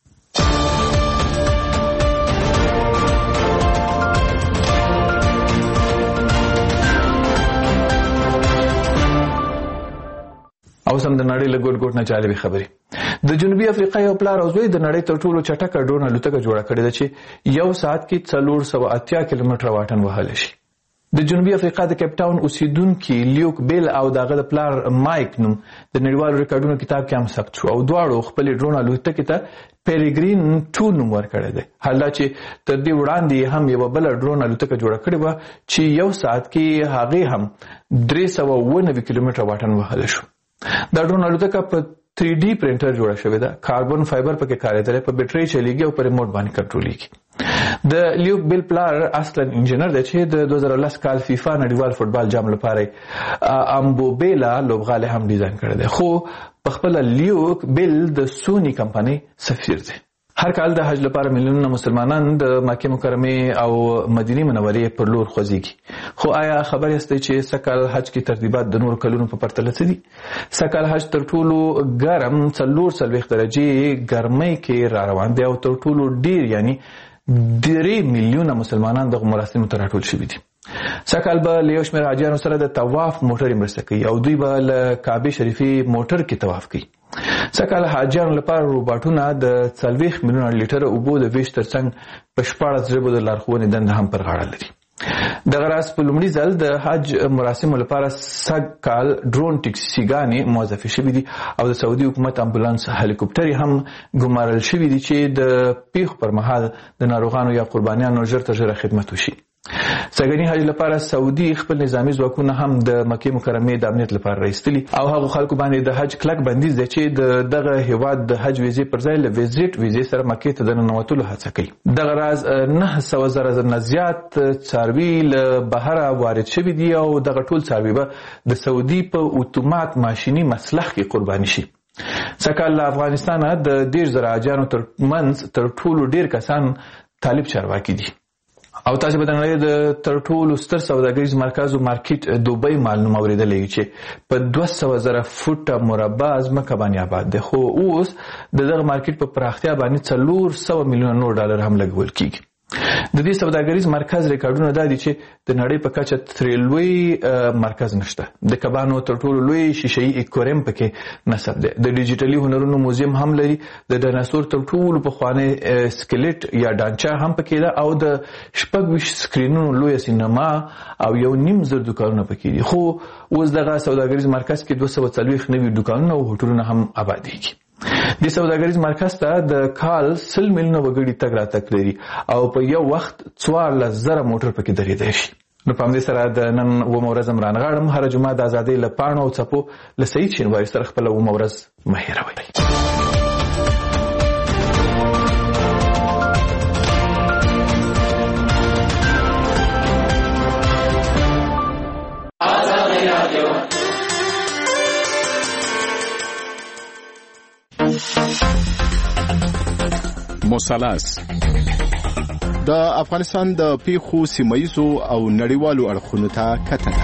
او سم د نړۍ له ګوټ ګوټ نه جالبې خبرې. د جنوبي افریقا یو پلار او زوی د نړۍ تر ټولو چټکه ډرون الوتکه جوړه کړې ده چې یو ساعت کې څلور سوه اتیا کیلومتره واټن وهلی شي. د جنوبي افریقا د کیپ ټاون اوسیدونکي لیوک بیل او د هغه د پلار مایک نوم د نړیوالو ریکارډونو کتاب کې هم ثبت شو او دواړو خپلې ډرون الوتکې ته پیریګرین ټو نوم ورکړی دی. حال دا چې تر دې وړاندې هم یوه بله ډرون الوتکه جوړه کړې وه چې یو ساعت کې هغې هم درې سوه اووه نوي کیلومتره واټن وهلی شو. دا ډرون الوتکه په تھری ډي پرنټر جوړه شوې ده، کاربن فایبر پکې کارېدلی، په بیټرۍ چلیږي او په ریموټ باندې کنټرولېږي. د لیوک بیل پلار اصلا انجینر دی چې د دوه زره لس کال فیفا نړیوال فوټبال جام لپاره امبوبیلا لوبغالی هم ډیزاین کړی دی، خو پخپله لیوک بیل د سونی کمپنۍ سفیر دی. هر کال د حج لپاره میلیونونه مسلمانان د مکې مکرمې او مدینې منورې پر لور خوځېږي. خو آیا خبر یاستئ چې سږکال حج کې ترتیبات د نورو کلونو په پرتله څه دي؟ سږکال حج تر ټولو ګرم څلور څلوېښت درجې ګرمۍ کې را روان دی او تر ټولو ډیر یعنی درې میلیونه مسلمانان دغو مراسمو ته راټول شوي دي. سږکال به له یو شمېر حاجیانو سره د طواف موټرې مرسته کوي او دوی به له کعبې شریفې موټر کې طواف کوي. سږکال حاجیانو لپاره روباټونه د څلوېښت میلیونه لیټره اوبو د ویش ترڅنګ په شپاړس ژبو د لارښوونې دنده هم پر غاړه لري. دغه راز په لومړي ځل د حج مراسمو لپاره سږکال ډرون ټکسیګانې موظفې شوي دي او د سعودي حکومت امبولانس هلیکوپټرې هم ګمارل شوي دي چې د پیښو پر مهال د ناروغانو یا قربانیانو ژر تر ژره خدمت وشي. سږني حج لپاره سعودي خپل نظامي ځواکونه هم د مکې مکرمې د امنیت لپاره راایستلي او هغو خلکو باندې د حج کلک بندیز دی چې د دغه هیواد د حج ویزې پر ځای له ویزیټ ویزې سره مکې ته د ننوتلو هڅه کوي. دغه راز نه سوه زره نه زیات څاروي له بهره وارد شوي دي او دغه ټول څاروي به د سعودي په اتومات ماشیني مسلخ کې قرباني شي. سږکال له افغانستانه د دېرش زره حاجیانو تر منځ تر ټولو ډېر کسان طالب چارواکي دي. او تاسو به د نړۍ د تر ټولو ستر سوداګریز مرکز او مارکیټ دوبۍ معلوم اورېدلی چې په دوه سوه زره فوټه مربع ځمکه باندې آباد دی، خو اوس د دغه مارکیټ په پراختیا باندې څلور سوه میلیونه نور ډالر هم لګول کیږي. د دې سوداګریز مرکز ریکارډونه دا دي چې د نړۍ په کچه ترې لوی مرکز نشته. د کبانو تر ټولو لوی شیشه‌ای ایکوریم پکې نصب دی. د ډیجیټلي هنرونو موزیم هم لري. د ډایناسور تر ټولو پخوانی سکلیټ یا ډانچه هم پکې ده او د شپږ ویشت سکرینونو لوی سینما او یو نیم زر دوکانونه پکې دي. خو اوس دغه سوداګریز مرکز کې دوه سوه څلوېښت نوي دوکانونه او هوټلونه هم آبادېږي. د سوداګریز مرکز ته د کال سل میلیونه وګړي تګ راتګ لري او په یو وخت څوارلس زره موټر پکې درېدی شي. نو په همدې سره د نن اوومه ورځ هم رانغاړم. هره جمعه د ازادۍ له پاڼو او څپو له سعید شینواري سره خپله اوومه ورځ مه هېروئ. مثلث د افغانستان د پیښو سیمایزو او نړیوالو اړخونو ته کتنه.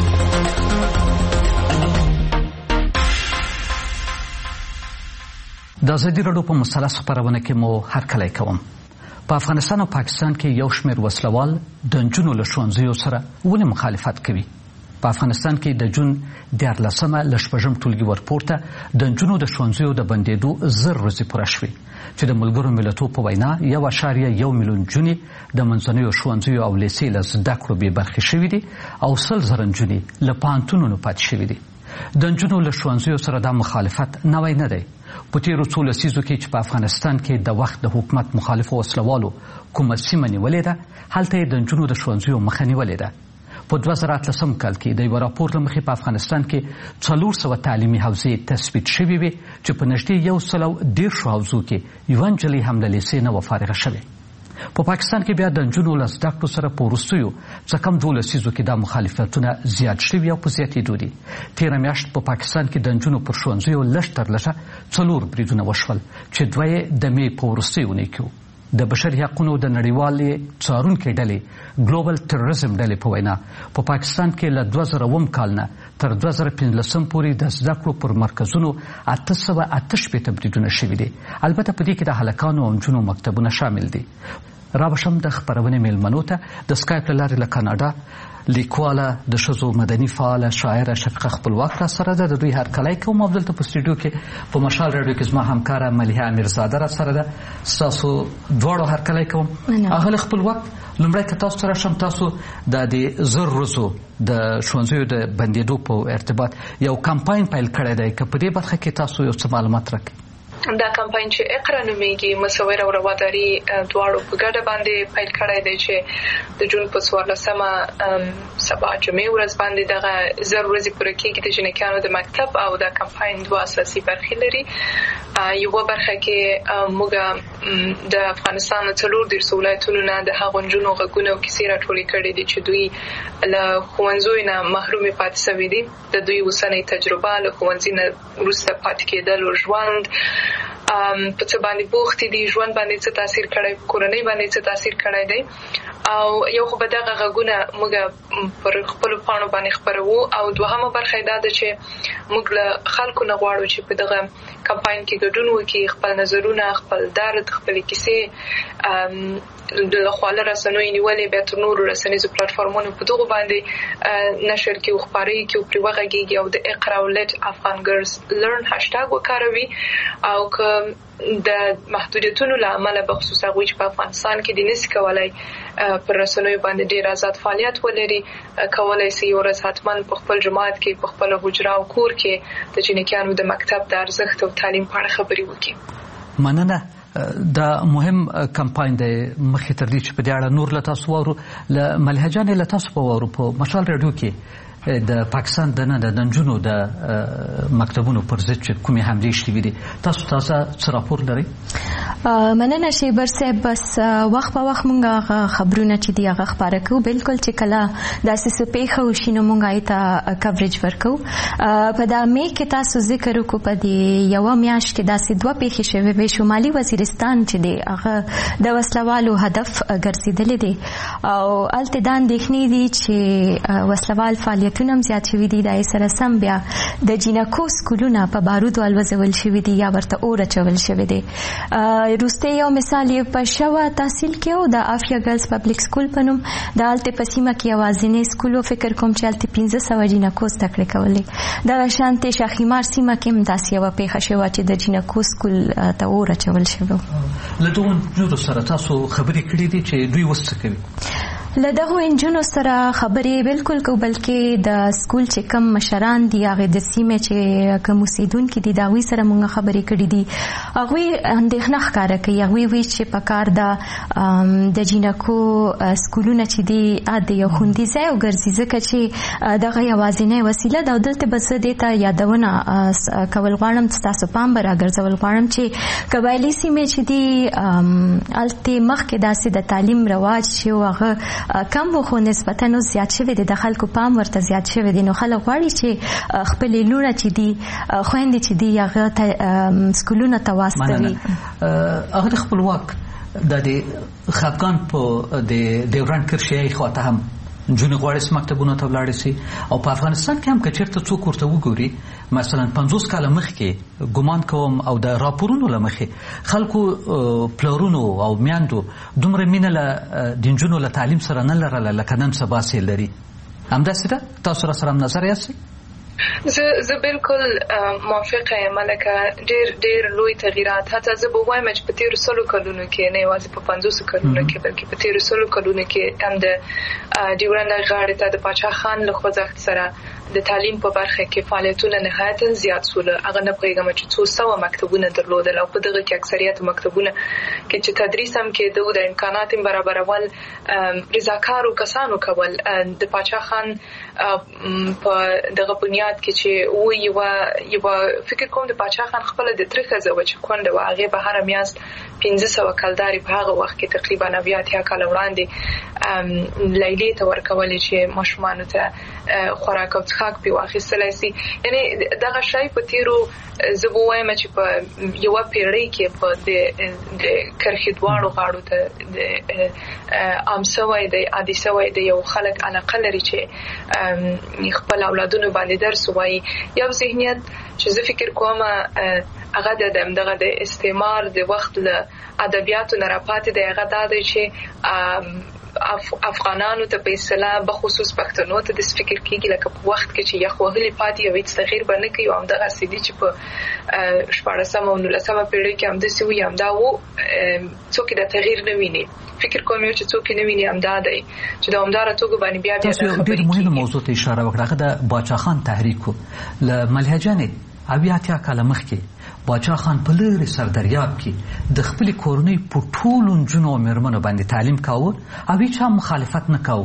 د ازادي راډیو په مثلث خپرونه کې مو هرکلی کوم. په افغانستان او پاکستان کې یو شمېر وسلوال د نجونو له ښوونځیو سره ولې مخالفت کوي؟ په افغانستان کې د جون دیارلسمه له شپږم ټولګي ورپورته د نجونو د ښوونځیو د بندېدو زر ورځې پوره شوې چې د ملګرو ملتونو په وینا یو اعشاریه یو میلیون نجونې د منځنیو ښوونځیو او لیسې له زده کړو بې برخې شوي دي او سل زره نجونې له پوهنتونونو پاتې شوي دي. د نجونو له ښوونځیو سره دا مخالفت نوی نه دی. په تېرو څو لسیزو کې چې په افغانستان کې د وخت د حکومت مخالفو وسلوالو کومه سیمه نیولې ده، هلته یې د نجونو د ښوونځیو مخه نیولې ده. په دوه زره اتلسم کال کې د یوه راپور له مخې په افغانستان کې څلور سوه تعلیمي حوزې تثبیت شوې وې چې په نږدې یو سل او دېرشو حوزو کې یوه نجلۍ هم له لیسې نه وه فارغه شوې. په پاکستان کې بیا د نجونو له زده کړو سره په وروستیو څه کم دوو لسیزو کې دا مخالفتونه زیات شوي او په زیاتېدو دي. تېره میاشت په پاکستان کې د نجونو پر ښوونځیو لږ تر لږه څلور بریدونه وشول چې دوه یې د مې په وروستیو اونۍ کې وو. د بشري حقونو د نړیوالې څارونکې ډلې ګلوبل ټیرریزم ډلې په وینا په پاکستان کې له دوه زره اووم کال نه تر دوه زره پنځلسم پورې د زده کړو پر مرکزونو اته سوه اته شپېته بریدونه شوي دي. البته په دې کې د هلکانو او نجونو مکتبونه شامل دي. رابشم د خپرونې میلمنو ته د سکایپ له لارې له کاناډا لیکواله د ښځو مدني فعاله شاعره شفیقه خپلواک را سره ده. د دوی هرکلی کوم او دلته په سټوډیو کې په مشال راډیو کې زما همکاره ملیحه امیرزاده را سره ده. ستاسو دواړو هرکلی کوم. اغلې خپلواک، لومړی که تاسو ته راشم، تاسو د دې زر ورځو د ښوونځیو د بندېدو په ارتباط یو کمپاین پیل کړی دی، که په دې برخه کې تاسو یو څه معلومات راکړئ. دا کمپاین چې اقرا نومیږي، مصور او رواداري دواړو په ګډه باندې پیل کړی دی چې د جون په څوارلسمه سبا جمعې ورځ باندې دغه زر ورځې پوره کېږي. د جنکیانو د مکتب او د کمپاین دوه اساسي برخې لري. یوه برخه کې موږ د افغانستان څلور دېرش ولایتونو نه د هغو نجونو غږونه او کیسې راټولې کړې دي چې دوی له ښوونځیو نه محرومې پاتې سوي دي. د دوی اوسنۍ تجربه، له ښوونځي نه وروسته پاتې کېدل او ژوند په څه باندې بوختې دي، ژوند باندې څه تاثیر کړی، کورنۍ باندې څه تاثیر کړی دی. او یو خو به دغه غږونه موږ پر خپلو پاڼو باندې خپروو، او دوهمه برخه یې دا ده چې موږ له خلکو نه غواړو چې په دغه کمپاین کې ګډون وکړي، خپل نظرونه، خپل درد، خپلې کیسې د خواله رسنیو نیولې بیا تر نورو رسنیزو پلټفارمونو په دغو باندې نشر کړي او خپارې کړي او پرې وغږېږي او د اقرا او لیټ افغان ګرلز لرن هاشټاګ وکاروي. او که د محدودیتونو له امله به خصوص هغوی چې په افغانستان کې دې نسي کولی پر رسنیو باندې ډېر آزاد فعالیت ولري، کولی سي یو ورځ حتما په خپل جماعت کې، په خپله حجره او کور کې د جنکیانو د مکتب د ارزښت او تعلیم په اړه خبرې وکړي. مننه. دا مهم کمپاین دی. مخکې تر دې چې په دې اړه نور له تاسو واورو، له ملیحه جانې له تاسو په واورو په مشال راډیو کې د پاکستان دننه د نجونو د مکتبونو پر ضد چې کومې حملې شوي دي، تاسو تازه څه راپور لرئ؟ مننه شیبر صاحب. بس وخت په وخت مونږ خبرونه چې دي هغه خپاره کوو. بالکل چې کله داسې څه پیښه وشي نو مونږ هغې ته کوریج ورکوو. په دا مې کې تاسو ذکر وکړو، په دې یوه میاشت کې داسې دوه پیښې شوې وې. شمالي وزیرستان چې دی هغه د وسلوالو هدف ګرځېدلی دی او هلته دا اندېښنې دي چې وسلوال فعالیت جنایتونه هم زیات شوي دي. د سره سم بیا د جینکو سکولونه په بارودو الوځول شوي دي یا ورته اور اچول شوي دي. وروستی یو مثال یې په شوه تحصیل کې و د افیا ګرلز پبلیک سکول په نوم. د هلته په سیمه کې یوازینی سکول و، فکر کوم چې هلته پنځه سوه جینکو زده کړې کولې. دغه شانتې شاخیمار سیمه کې هم داسې یوه پیښه شوه چې د جینکو سکول ته اور اچول شوی و. له دغو نجونو سره تاسو خبرې کړې دي چې دوی اوس څه کوي؟ له دغو انجونو سره خبرې بالکل کو، بلکې د سکول چې کم مشران دي هغې د سیمې چې کم اوسېدونکي دي د هغوی سره موږ خبرې کړې دي. هغوی اندېښنه ښکاره کوي. هغوی وایي چې په کار ده د جینکو سکولونه چې دي د یو خوندي ځای وګرځي، ځکه چې دغه یوازینۍ وسیله ده. او دلته به زه دې ته یادونه کول غواړم، ستاسو پام به راګرځول غواړم چې قبایلي سیمې چې دي هلته مخکې داسې د تعلیم رواج چې و هغه کم و، خو نسبتا نو زیات شوی دی، د خلکو پام ورته زیات شوی دی. نو خلک غواړي چې خپلې لوڼه چې دي خویندې چې دي هغه ته سکولونه ته واستوي. هغه د خپلواک د خفګان په د ډیورنډ کرښې خواته هم نجونې غواړي مکتبونو ته ولاړې شي. او په افغانستان کې هم که چېرته څوک ورته وګوري، مثلا پنځوس کاله مخکې ګمان کوم او د راپورونو له مخې خلکو پلارونو او میندو دومره مینه له د نجونو له تعلیم سره نه لرله لکه نن سبا چې لري. همداسې ده؟ تاسو را سره هم نظر یاستئ؟ زه زه بالکل موافقه یم لکه ډېر ډېر لوی تغییرات. حتی زه به وایم چې په تېرو سلو کلونو کې، نه یوازې په پنځوسو کلونو کې بلکې په تېرو سلو کلونو کې هم د ډیورنډ غاړې ته د پاچا خان له خوځښت سره د تعلیم په برخه کې فعالیتونه نهایتا زیات سول. هغه نه پوهېږم چې څو سوه مکتبونه درلودل او په دغه کې اکثریت مکتبونه کې چې تدریس هم کېده د امکانات هم برابرول رضاکارو کسانو کول. د پاچا خان په دغه بنیاد کې چې و یوه یوه فکر کوم د پاچا خان خپله د تره ښځه وه چې کونډه وه، هغې به هره میاشت پنځه سوه کلدارې په هغه وخت کې تقریبا اویا اتیا کاله وړاندې لیلې ته ورکولې چې ماشومانو ته خوراک او څښاک پرې واخیستلی سي. یعنې دغه شی په تېرو زه به ووایم چې په یوه پیړۍ کې په د کرښې دواړو غاړو ته د عام سوی دی، عادي سوی دی. یو خلک علاقه لري چې خپل اولادونو باندې درس ووایي. یو ذهنیت چې زه فکر کوم هغه د دغه د استعمار د وخت له ادبیاتو نه راپاتې دی. هغه دا دی چې افغانانو ته په اصطلاح بخصوص پښتنو ته داسې فکر کېږي لکه په وخت کې چې یخ وهلي پاتې یو هېڅ تغییر به نه کوي. او همدغسې دي چې په شپاړسمه او نولسمه پیړۍ کې همداسې وي، همدا و، څوک یې دا تغییر نه ویني. فکر کوم یو چې څوک یې نه ویني همدا دی چې د همداره توګه باندې بیا بیا تاسو یو ډېر مهمه موضوع ته اشاره وکړه، هغه د باچا خان تحریک و. له ملحجانې اویا اتیا کاله مخکې باچا خان په لرې سردریاب کې د خپلې کورنۍ په ټولو نجونو او مېرمنو باندې تعلیم کاوه او هېچا مخالفت نه کاوه.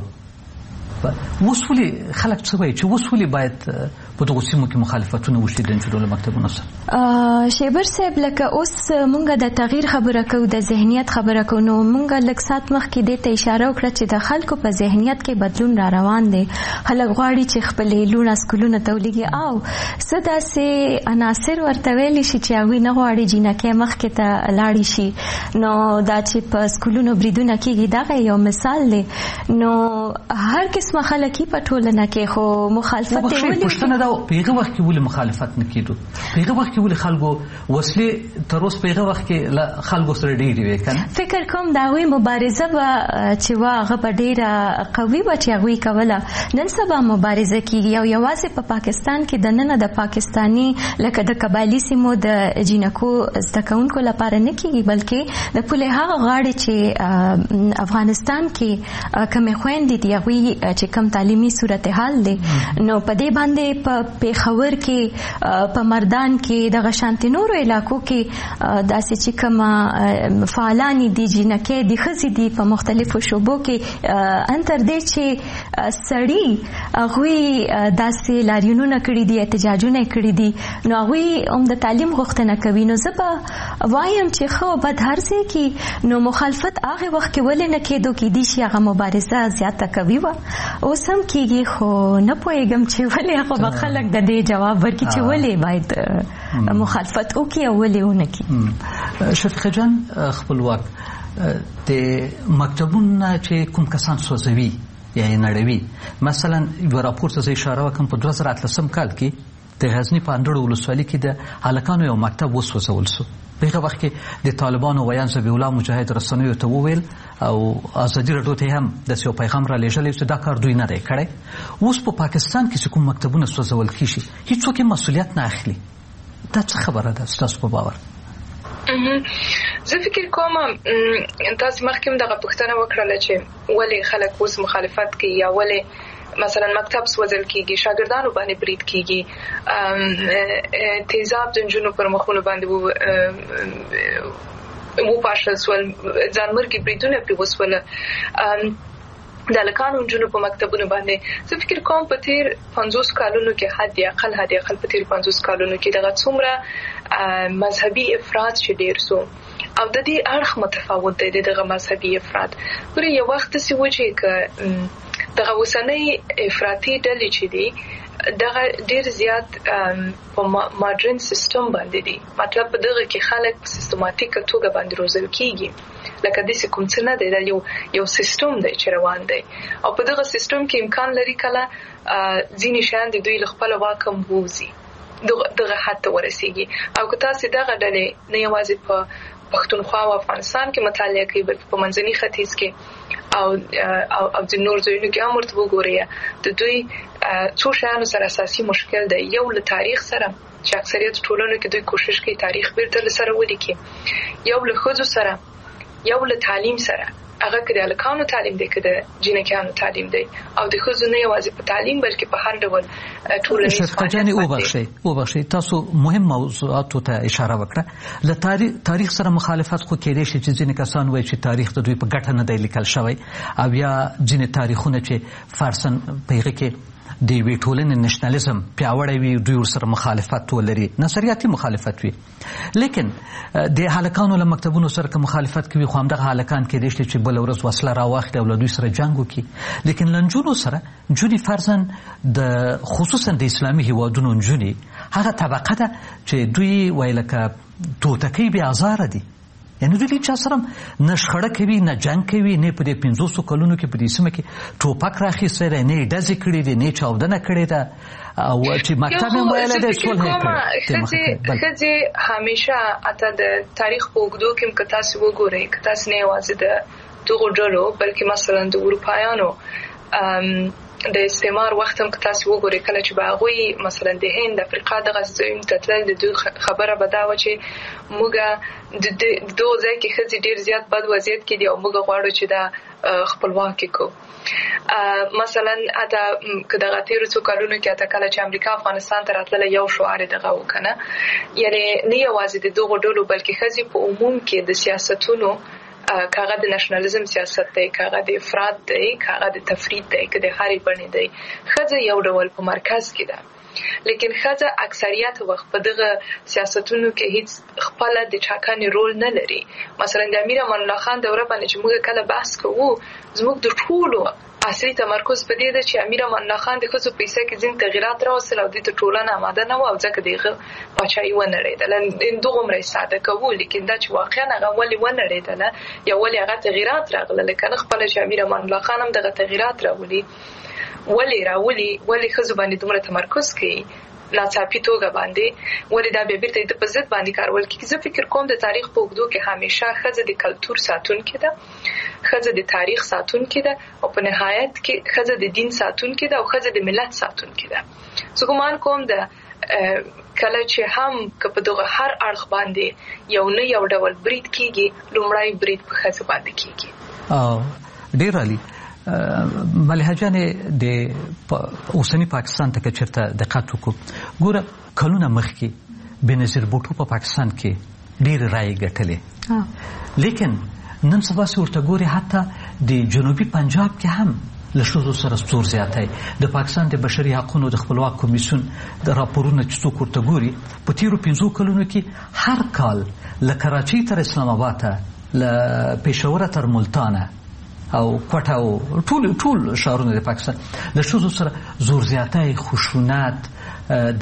اوس ولې خلک څه وایي چې اوس ولې باید په دغو سیمو کې مخالفتونه وشي د نجونو له مکتبونو سره؟ شیبر صاحب لکه اوس مونږ د تغییر خبره کوو، د ذهنیت خبره کوو، نو مونږ لږ ساعت مخکې دې ته اشاره وکړه چې د خلکو په ذهنیت کې بدلون را روان دی. خلک غواړي چې خپلې لوڼه سکولونو ته ولېږي او څه داسې عناصر ورته ویلی شي چې هغوی نه غواړي جینکۍ مخکې ته لاړې شي. نو دا چې په سکولونو بریدونه کېږي دغه یو مثال دی. نو هر قسمه خلک یې په ټولنه کې، خو مخالفت یې ولې په هغه وخت کې ولې مخالفت نه کېدو؟ په هغه وخت کې ولې خلکو وسلې تر اوسه په هغه وخت کې له خلکو سره ډېرې وې که نه؟ فکر کوم د هغوی مبارزه به چې وه هغه به ډېره قوي وه چې هغوی کوله. نن سبا مبارزه کېږي او یوازې په پاکستان کې دننه د پاکستاني لکه د قبایلي سیمو د جینکو زده کوونکو لپاره نه کېږي، بلکې د پولې هغه غاړې چې افغانستان کې کمې خویندې دي هغوی چې کم تعلیمي صورتحال دی، نو په دې باندې په پیښور کې، په مردان کې، دغه شانتې نورو علاقو کې داسې چې کوم فعالانې دي جینکۍ دي ښځې دي په مختلفو شعبو کې ان تر دې چې سړي هغوی داسې لاریونونه کړي دي، احتجاجونه یې کړي دي، نو هغوی هم د تعلیم غوښتنه کوي. نو زه به وایم چې ښه او بد هر ځای کې نو مخالفت هغې وخت کې ولې نه کېدو، کېدی شي هغه مبارزه زیاته کوي وه، اوس هم کېږي، خو نه پوهېږم چې ولې هغه به خلک د دې جواب ورکړي چې ولې باید مخالفت وکړي او ولې ونه کړي. شفیقه جان خپلواک، د مکتبونه چې کوم کسان سوځوي یا یې نړوي. مثلا یو راپور ته زه اشاره وکړم په دوه زره اتلسم کال کې د غزني په اندړو ولسوالي کې د هلکانو یو مکتب وسوځول شو. په هغه وخت کې د طالبانو ویان ذبیح الله مجاهد رسنیو ته وویل او ازادي راډیو ته هم داسې یو پیغام را لېږلی چې دا کار دوی نه دی کړی. اوس په پاکستان کې چې کوم مکتبونه سوځول کېږي هېڅوک یې مسؤلیت نه اخلي. دا څه خبره ده ستاسو په باور؟ زه فکر کوم تاسو مخکې هم دغه پوښتنه وکړله چې ولې خلک اوس مخالفت کوي یا ولې مثلا مکتب سوځل کېږي، شاګردانو باندې برید کېږي، تیزاب د نجونو پر مخونو باندې وپاشل سول، ځانمرګي بریدونه پرې وسوله د هلکانو نجونو په مکتبونو باندې. زه فکر کوم په تېر پنځوس کالونو کې حد اقل حد اقل په تېر پنځوس کالونو کې دغه څومره مذهبي افراد چې ډېر سو او د دې اړخ متفاوت دی دغه مذهبي افراد. ګورې یو وخت داسې و چې که دغه اوسنۍ افراطي ډلې چې دي دغه ډېر زیات په ماډرن سیستم باندې دي، مطلب په دغه کې خلک په سیستماتیکه توګه باندې روزل کېږي، لکه داسې کوم څه نه دی، دا یو یو سیستم دی چې روان دی او په دغه سیستم کې امکان لري کله ځینې شیان د دوی له خپله واکه ووځي، دغه حد ته ورسېږي. او که تاسې دغه ډلې نه یوازې په پښتونخوا او افغانستان کې مطالعه کوي بلکې په منځني ختیځ کې او او او د نور ځایونو کې هم ورته وګورئ، د دوی څو شیانو سره اساسي مشکل دی. یو له تاریخ سره چې اکثریت ټولنو کې دوی کوشش کوي تاریخ بیرته له سره ولیکي، یو له ښځو سره، یو له تعلیم سره، هغه که د هلکانو تعلیم دی که د جینکیانو تعلیم دی او د ښځو نه یوازې په تعلیم بلکې په هر ډول ټولنیز شفقه جانې وبخښئ وبخښئ تاسو مهم موضوعاتو ته اشاره وکړه. له تاریخ سره مخالفت خو کېدای شي چې ځینې کسان وایي چې تاریخ د دوی په ګټه نه دی لیکل شوی او یا ځینې تاریخونه چې فرضاً په هغه کې د یوې ټولنې نشنالیزم پیاوړی وي دوی ورسره مخالفت ولري، نظریاتي مخالفت وي. لیکن د هلکانو له مکتبونو سره که مخالفت کوي خو همدغه هلکان کېدای شي چې بله ورځ وسله راواخلي او له دوی سره جنګ وکړي. لیکن له نجونو سره نجونې فرضاً د خصوصا د اسلامي هیوادونو نجونې هغه طبقه ده چې دوی وایي لکه توتکۍ بې ازاره دي، یعنی دوی چا سره نه شخړه کوي نه جنګ کوي، نه په دې پنځوسو کلونو کې په دې سیمه کې ټوپک راخیستی دی، نه یې ډزې کړي دي، نه یې چاودنه کړې ده او چې مکتب یې ویلی دی صلح یې کړې. ښځې همیشه حتی د تاریخ په اوږدو کې هم که تاسې وګورئ، که تاسې نه یوازې د دغو ډلو بلکې مثلا د اروپایانو د استعمار وخت هم که تاسې وګورئ کله چې به هغوی مثلا د هند افریقا دغه ځایونو ته تلل د دوی خبره به دا وه چې موږ د دغو ځای کې ښځې ډېر زیات بد وضعیت کې دي او موږ غواړو چې دا خپلواکې کړو. مثلا حتی که دغه تېرو څو کلونو کې حتی کله چې امریکا افغانستان ته راتلله یو شعار یې دغه و که نه، یعنې نه یوازې د دغو ډلو بلکې ښځې په عموم کې د سیاستونو که هغه د نشنالیزم سیاست دی، که هغه د افراط دی، که هغه د تفرید دی، که د هرې بڼې دی، ښځه یو ډول په مرکز کې ده. لیکن ښځه اکثریت وخت په دغه سیاستونو کې هیڅ خپله د ټاکنې رول نه لري. مثلا د امیر امان الله خان دوره باندې چې موږ کله بحث کوو زموږ د ټولو اصلي تمرکز په دې ده چې امیر امان الله خان د ښځو په حصه کې ځینې تغیرات راوستل او دوی ته ټولنه آماده نه وه او ځکه د هغه پاچاهي ونړېدله. دغومره یې ساده کوو، لیکن دا چې واقعا هغه ولې ونړېدله یا ولې هغه تغیرات راغله، لکه نه خپله چې امیر امان الله خان هم دغه تغیرات راولي ولې راولي، ولې ښځو باندې دومره تمرکز کوي ناڅاپي توګه باندې، ولې دا بیا بیرته د په ضد باندې کارول کېږي. زه فکر کوم د تاریخ په اوږدو کې همیشه ښځه د کلتور ساتونکې ده، ښځه د تاریخ ساتونکې ده او په نهایت کې ښځه د دین ساتونکې ده او ښځه د ملت ساتونکې ده. زه ګمان کوم د کله چې هم که په دغه هر اړخ باندې یو نه یو ډول برید کېږي لومړی برید په ښځه باندې کېږي. ډېر عالي. ملیحه جانې د اوسني پاکستان ته که چېرته دقت وکړو ګوره کلونه مخکې بېنظیر بوټو په پاکستان کې ډېرې رایې ګټلې، لیکن نن سبا چې ورته ګورې حتی د جنوبي پنجاب کې هم له ښځو سره زور زیاتی. د پاکستان د بشري حقونو د خپلواک کمیسیون د راپورونه چې څوک ورته ګوري په تېرو پنځو کلونو کې هر کال له کراچۍ تر اسلام آباد ته، له پېښوره تر ملتانه او کوټه او ټول ټول ښارونه د پاکستان د ښځو سره زور زیاتی، خشونت، د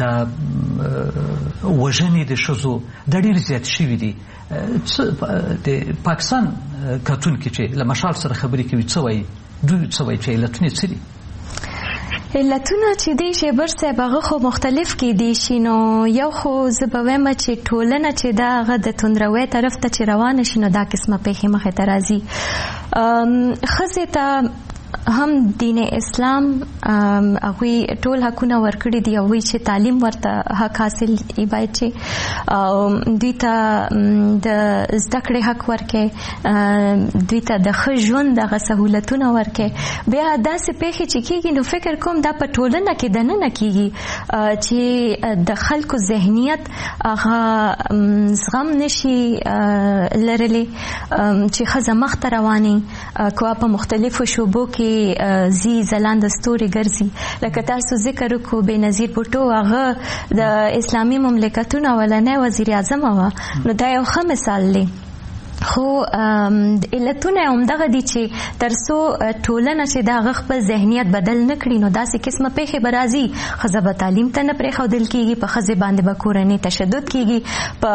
وژنې د ښځو دا ډېر زیات شوي دي. د پاکستان کتونکي چې له مشال سره خبرې کوي څه وایي دوی څه وایي چې علتونه څه دي؟ علتونه چې دی شیبر صاحب هغه خو مختلف کیدی شي. نو یو خو زه به وایم چې ټولنه چې دا هغه د توندروي طرف ته چې روانه شي نو دا قسمه پیښې مخې ته راځي. ښځې ته هم دین اسلام هغوی ټول حقونه ورکړي دي او چې تعلیم ورته حق حاصل ای باید چې دوی ته د زده کړې حق ورکړي، دوی ته د ښه ژوند دغه سهولتونه ورکړي. بیا داسې پیښې چې کېږي نو فکر کوم دا په ټولنه کې دننه کېږي چې د خلکو ذهنیت هغه زغم نشي لرلی چې ښځه مخته روانې کوه په مختلفو شعبو کې زی ځلانده ستوري ګرځي. لکه تاسو ذکر وکړو بېنظیر بوټو هغه د اسلامي مملکتونو اولنی وزیر اعظم وه، نو دا یو ښه مثال دی. خو علتونه همدغه دي چې تر څو ټولنه چې د هغه خپل ذهنیت بدل نه کړي نو داسې قسمه پیښې به راځي. ښځه به تعلیم ته نه پرېښودل کېږي، په ښځې باندې به کورنۍ تشدد کېږي، په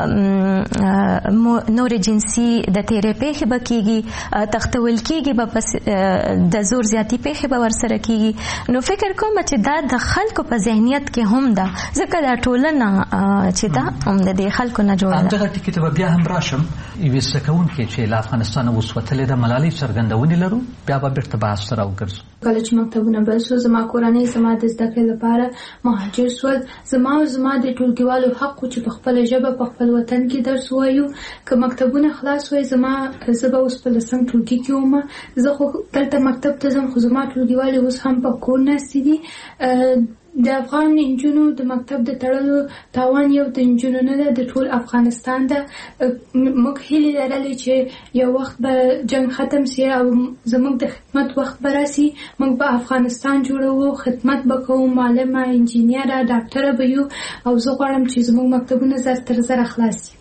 نورې جنسي د تېرې پیښې به کېږي، تختول کېږي به، د زور زیاتي پیښې به ورسره کېږي. نو فکر کوم چې دا د خلکو په ذهنیت کې هم ده، ځکه دا ټولنه چې ده هم د دې خلکو نه جوړه ده. همدغه ټکي ته به بیا هم راشم. یوې زده کوونکې چې له افغانستانه اوس وتلې ده، ملالۍ څرګندونې لرو، بیا به بېرته بحث ته راوګرځو. کله چې مکتبونه بند شو زما کورنۍ زما د زده کړې لپاره مهاجر شول. زما او زما د ټولګیوالو حق و چې په خپله ژبه په خپل وطن کې درس ووایو. که مکتبونه خلاص وای زما زه به اوس په لسم ټولګي کې وم. زه خو دلته مکتب ته ځم خو زما ټولګیوالې اوس هم په کور ناستې دي. د افغان نجونو د مکتب د تړلو تاوان یو د نجونو نه ده، د ټول افغانستان ده. موږ هیلې لرلې چې یو وخت به جنگ ختم سي او زموږ د خدمت وخت به راسي، موږ به افغانستان جوړوو، خدمت به کوو، معلمه، انجینیره، ډاکټره به یو. او زه غواړم چې زموږ مکتبونه زر تر زره خلاص سي.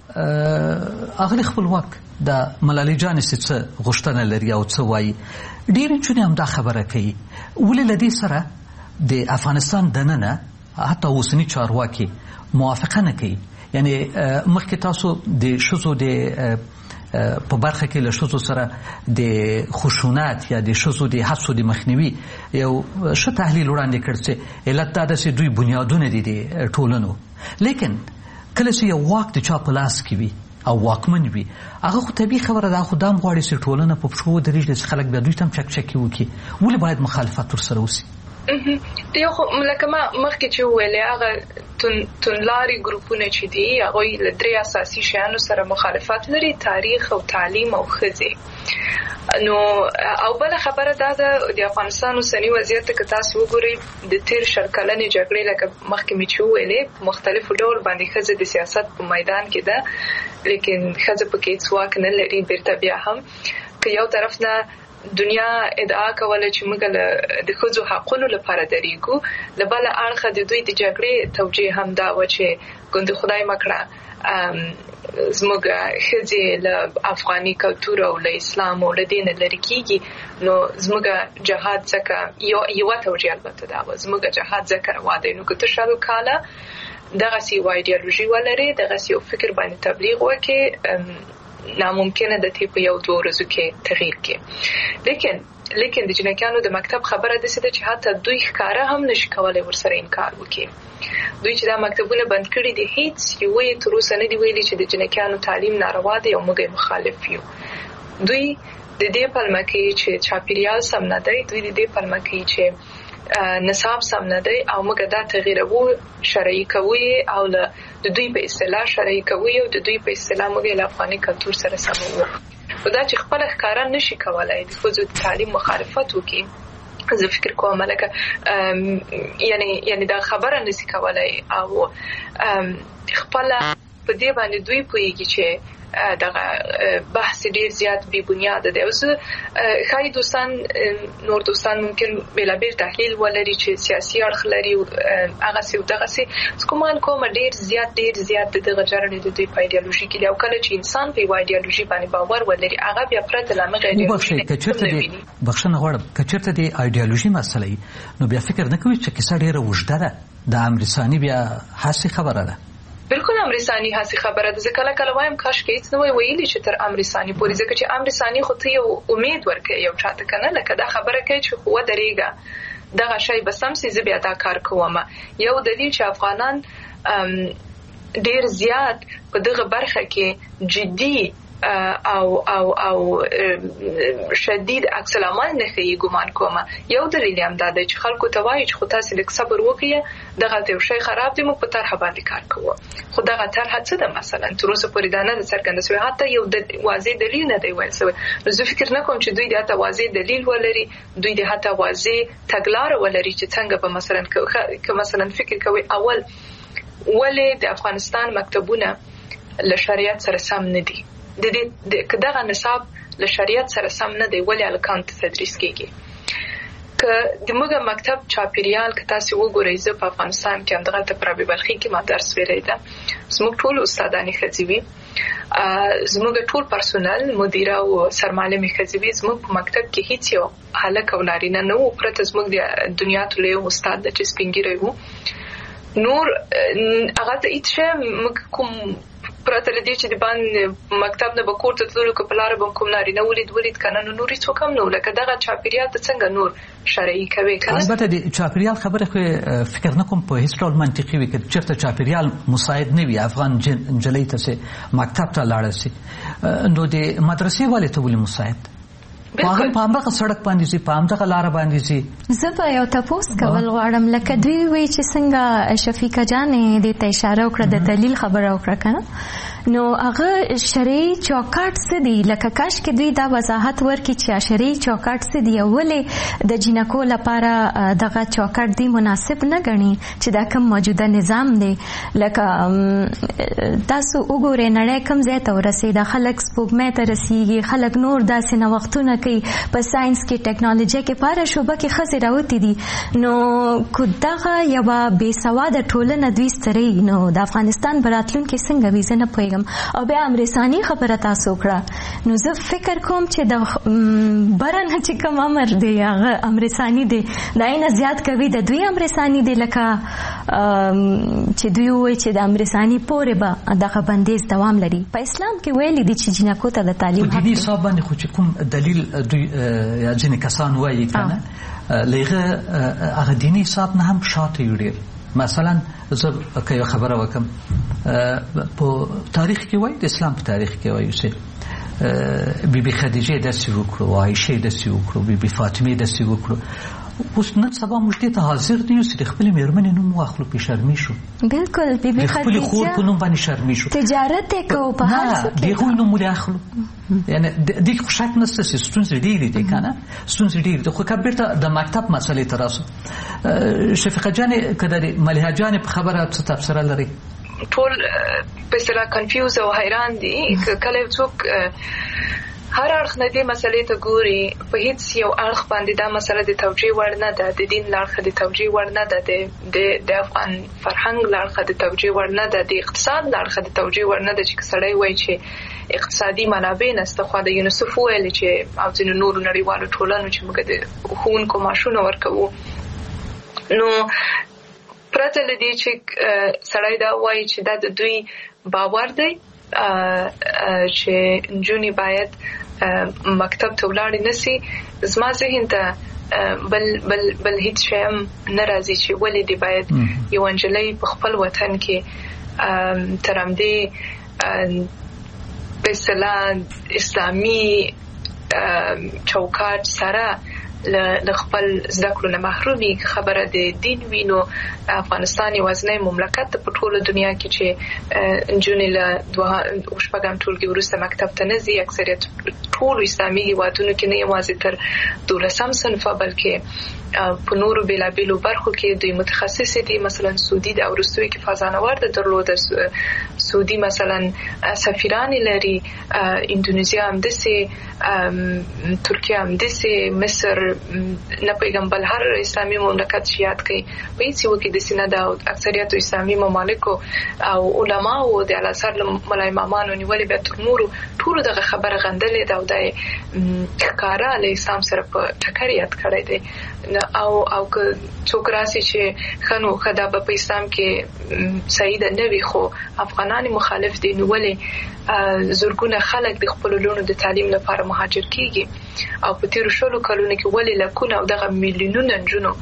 اغلی خپلواک د ملالۍ جانې څه غوښتنه لري او څه وایي؟ ډېرې نجونې همدا خبره کوي. ولې له دې سره د افغانستان دننه حتی اوسني چارواکي موافقه نه کوي؟ یعنی مخکې تاسو د ښځو د په برخه کې له ښځو سره د خشونت یا د ښځو د حسو د مخنیوي یو ښه تحلیل وړاندې کړ چې علت دا ده چې دوی بنیادونه دي د ټولنو. لیکن کله چې یو واک د چا په لاس کې وي او واکمن وي هغه خو طبیعي خبره ده، خو دا هم غواړي چې ټولنه په پښو ودرېږي چې خلک بیا دوی ته هم چکچکې وکړي. ولې باید مخالفت ورسره وسي؟ یو خو لکه ما مخکې چې وویلې هغه توندلاري ګروپونه چې دي هغوی له درې اساسي شیانو سره مخالفت لري: تاریخ او تعلیم او ښځې. نو او بله خبره دا ده د افغانستان اوسني وضعیت که تاسو وګورئ د تېر شل کلنې جګړې لکه مخکې مې چې وویلې په مختلفو ډول باندې ښځه د سیاست په میدان کې ده، لیکن ښځه پکې هېڅ واک نه لري. بیرته بیا هم که یو طرف نه دنیا ادعا کوله چې موږ د ښځو حقونو لپاره درېږو، له بله اړخه د دوی د جګړې توجیه هم دا وه چې ګوندې خدای مکړه زموږ ښځې له افغاني کلتور او له اسلام او له دې نه لرې کېږي، نو زموږ جهاد ځکه یوه توجیه البته دا وه زموږ جهاد ځکه روا دی. نو که ته شلو کاله دغسې یوه ایډیالوژي ولرې، دغسې یو فکر باندې تبلیغ وکړې، ناممکنه ده تی په یو دوه ورځو کې تغییر کې. لیکن لیکن د جنکیانو د مکتب خبره داسې ده چې حتی دوی ښکاره هم نشي کولی ورسره انکار وکړي. دوی چې دا مکتبونه بند کړي دي هیڅ یوه یې تر اوسه نه دي ویلي چې د جنکیانو تعلیم ناروا دی او موږ یې مخالف یو. دوی د دې پلمه کوي چې چاپیریال سم نه دی، دوی د دې پلمه کوي چې نصاب سم نه دی او موږ دا تغییرو شرعي کوي او له د دوی په اصطلاح شرعي کوي او د دوی په اصطلاح موږ له افغاني کلتور سره سموو. او دا چې خپله ښکاره نشي کولی د ښځو د تعلیم مخالفت وکړي، زه فکر کوم لکه یعنی یعنی دا خبره نشي کولی او خپله په دې باندې دوی پوهېږي چې دغه بحث ډیر زیات بی بنیاد دی. اوس ښایي دوستان نور دوستان ممکن بېلابېل تحلیل ولري چې سیاسي اړخ لري هغسې او دغسې. زه ګمان کوم ډیر زیات ډیر زیات د دغه جرړې د دوی په ایډیالوژي کې دی او کله چې انسان په یوه ایډیالوژي باندې باور ولري هغه بیا پرته له همغه ایډیالوژي نه ویني. بخښنه غواړم که چېرته د ایډیالوژي مسله وي نو بیا فکر نه کوي چې کیسه ډېره اوږده ده، د امر ثاني بیا هسې خبره ده. بالکل امر ثاني هسي خبره ده کله کله وایم کاش کې هیڅ نه وی ویلي چې تر امر ثاني پورې ځکه چې امر ثاني خو ته یو امید ورکړي یو چاته کنه لکه دا خبره کوي چې خو درېګه دغه شی به سم سي زه بیا دا کار کوم. یو دلیل چې افغانان ډیر زیات په دغه برخه کې جدي او او او شدید عکس العمل نه کوي ګمان کوم. یو دلیل هم دا دی چې خلکو ته وایي چې خو تاسو لیک صبر وکړئ دغه ته شی خراب دی موږ په طرحه باندې کار کوو خو دغه طرحه څه ده مثلا تر اوسه پورې دا نه څرګنده شوی حتی یو د واضح دلیل نه دی ویل شوی. نو زه فکر نه کوم چې دوی د حتی واضح دلیل ولري دوی د حتی واضح تګلاره ولري چې څنګه به مثلا که مثلا فکر کوي اول ولې د افغانستان مکتبونه له شریعت سره سم نه دي د دې کداغه نصاب له شریعت سره سم نه دی ولې الکان تدریس کیږي که د موږ مکتب چاپیریال که تاسو وګورئ زه په افغانستان کې همدغه ته پرابي بلخي کې ما درس ویریده زموږ ټول استادانې ښځې وي زموږ ټول پرسونل مدیره او سرمعلمې ښځې وي زموږ په مکتب کې هیڅ یو هلک او نارینه نه وو پرته زموږ د دنیا ټول یو استاد د چې سپین ږیری وو نور هغه ته هیڅ شی موږ کوم پرته لدی چې د باندې مکتب نه به کور ته تللو که په لاره به کوم نارینه ولید ولید کنه نو نورې څوک هم نه لکه دغه چاپیریال ته څنګه نور شرعي کوي کنه. البته د چاپیریال خبره خو فکر نه کوم په هیڅ ډول منطقي وي که چېرته چاپیریال مساعد نه وي افغان نجلۍ ته چې مکتب ته لاړه شي نو د مدرسې والې ته ولې مساعد هغه په همدغه سړک باندې سي په همدغه لاره باندې سي. زه به یو تاسو کول غواړم لکه دوی وی چې څنګه شفیقه جانې د ته اشاره وکړه د دلیل خبره وکړه کنه نو هغه شرعي چوکاټ څه دی لکه کاش کې دوی دا وضاحت ورکړي چې شرعي چوکاټ څه دی ولې د جنکو لپاره دغه چوکاټ دی مناسب نه ګڼي چې دا کوم موجوده نظام دی لکه تاسو وګورئ نړۍ کوم ځای ته ورسېده خلک سپوږمۍ ته رسیږي خلک نور داسې نوښتونه کوي په ساينس کې ټیکنالوژي کې پاره شوبه کې ښځې راوتې دي نو کو دغه یوه بې سواده ټولنه دوی ستړي نو د افغانستان براتلونکي څنګه وي زه نه پوهېږم او بیا امرساني خبره تاسو وکړه نو زه فکر کوم چې د بره نه چې کوم امر دی هغه امرساني دی د عین زیات کوي د دوی امرساني دی لکه چې دوی وایي چې د امرساني پورې به دغه بندیز دوام لري په اسلام کې ویلي دي چې جنکو ته د تعلیم حق دی حساب باندې خو چې کوم دلیل دوی یا ځینې کسان وایي کنه لغه هغه دیني حساب نه هم شاته یوړي مثلا زه که یو خبره وکم په تاریخ کې وایي د اسلام په تاریخ کې وایي چې بیبي خدیجه داسې وکړو عایشه داسې وکړو بیبي فاطمه داسې وکړو اوس نن سبا موږ دې ته حاضر دي چې خپل مېرمنې نوم واخلو په شرمې شو بالکل بیبي خدیجه خپل خور په نوم باندې شرمې شو تجارت یې کو په هر څه کې دغه نوم ولې اخلو یعنی د دې خوشاک نشته چې ستونزې ډېرې دي کنه ستونزې ډېرې دي خو کبرته د مکتب مسلې تر اوسه شفیقه جان کده مليحه جان په خبره څه تفسیر لري ټول په اصطلاح کنفیوز او حیران دي کله څوک هر اړخ نه دې مسلې ته ګوري په هیڅ یو اړخ باندې دا مسله د توجیه وړ نه ده د دین لړخه د توجیه وړ نه ده د د افغان فرهنګ لړخه د توجیه وړ نه ده د اقتصاد لړخه د توجیه وړ نه ده چې سړی وایي چې اقتصادي منابع نشته خو د یونیسف ویل چې او ځینو نورو نړیوالو ټولنو چې موږ د ښوونکو معاشونه ورکوو نو پرته له دې چې سړی دا وایي چې دا د دوی باور دی چې نجونې باید مکتب ته ولاړې نشي زما ذهن ته بل بل بل هیڅ شی هم نه راځي چې ولې دې باید یو نجلۍ په خپل وطن کې تر همدې په اصطلاح اسلامي چوکاټ سره له خپل زده کړو نه محرومي خبره د دین وینو افغانستان یوازینی مملکت په ټوله دنیا کې چې نجونې له دوه شپږم ټولګي وروسته مکتب ته نه ځي اکثریت ټولو اسلامي هیوادونو کې نه یوازې تر دولسم صنفه بلکې په نورو بېلابېلو برخو کې دوی متخصص دي مثلا سعودي د وروستیو کې فضانورد درلوده سعودي مثلا سفیران لري اندونیزیا هم دسي ترکیه هم دسي مصر نه پیغام بل هر اسلامي مملکت شیات کوي په هیڅ یو کې د سینه د اکثریت اسلامي ممالکو او علما او د الاثر ملای امامانو نیولې به تر نورو ټول دغه خبره غندلې دا او د ښکارا له اسلام سره په ټکریات کړی دی او او که څوک راسي چې خنو خدا په اسلام کې صحیح نه وي خو افغانان مخالف دي نو ولې زورګونه خلک د خپل لونو د تعلیم لپاره مهاجر کیږي او په تیر شلو کلونو کې ولې لکونه او دغه میلیونونه جنونو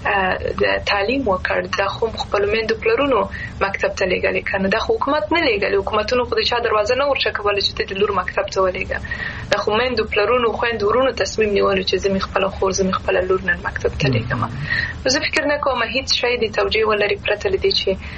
د تعلیم وکړ د خو خپل مند پلرونو مکتب ته لګل کنه د حکومت نه لګل حکومتونو خو د چا دروازه نه ورچ کول چې د لور مکتب ته ولېګا د خو مند پلرونو خويند ورونو تصمیم نیول چې زمي خپل خور زمي خپل لور نن مکتب ته لګم زه فکر نه کوم هیڅ شی د توجیه ولري پرته لدی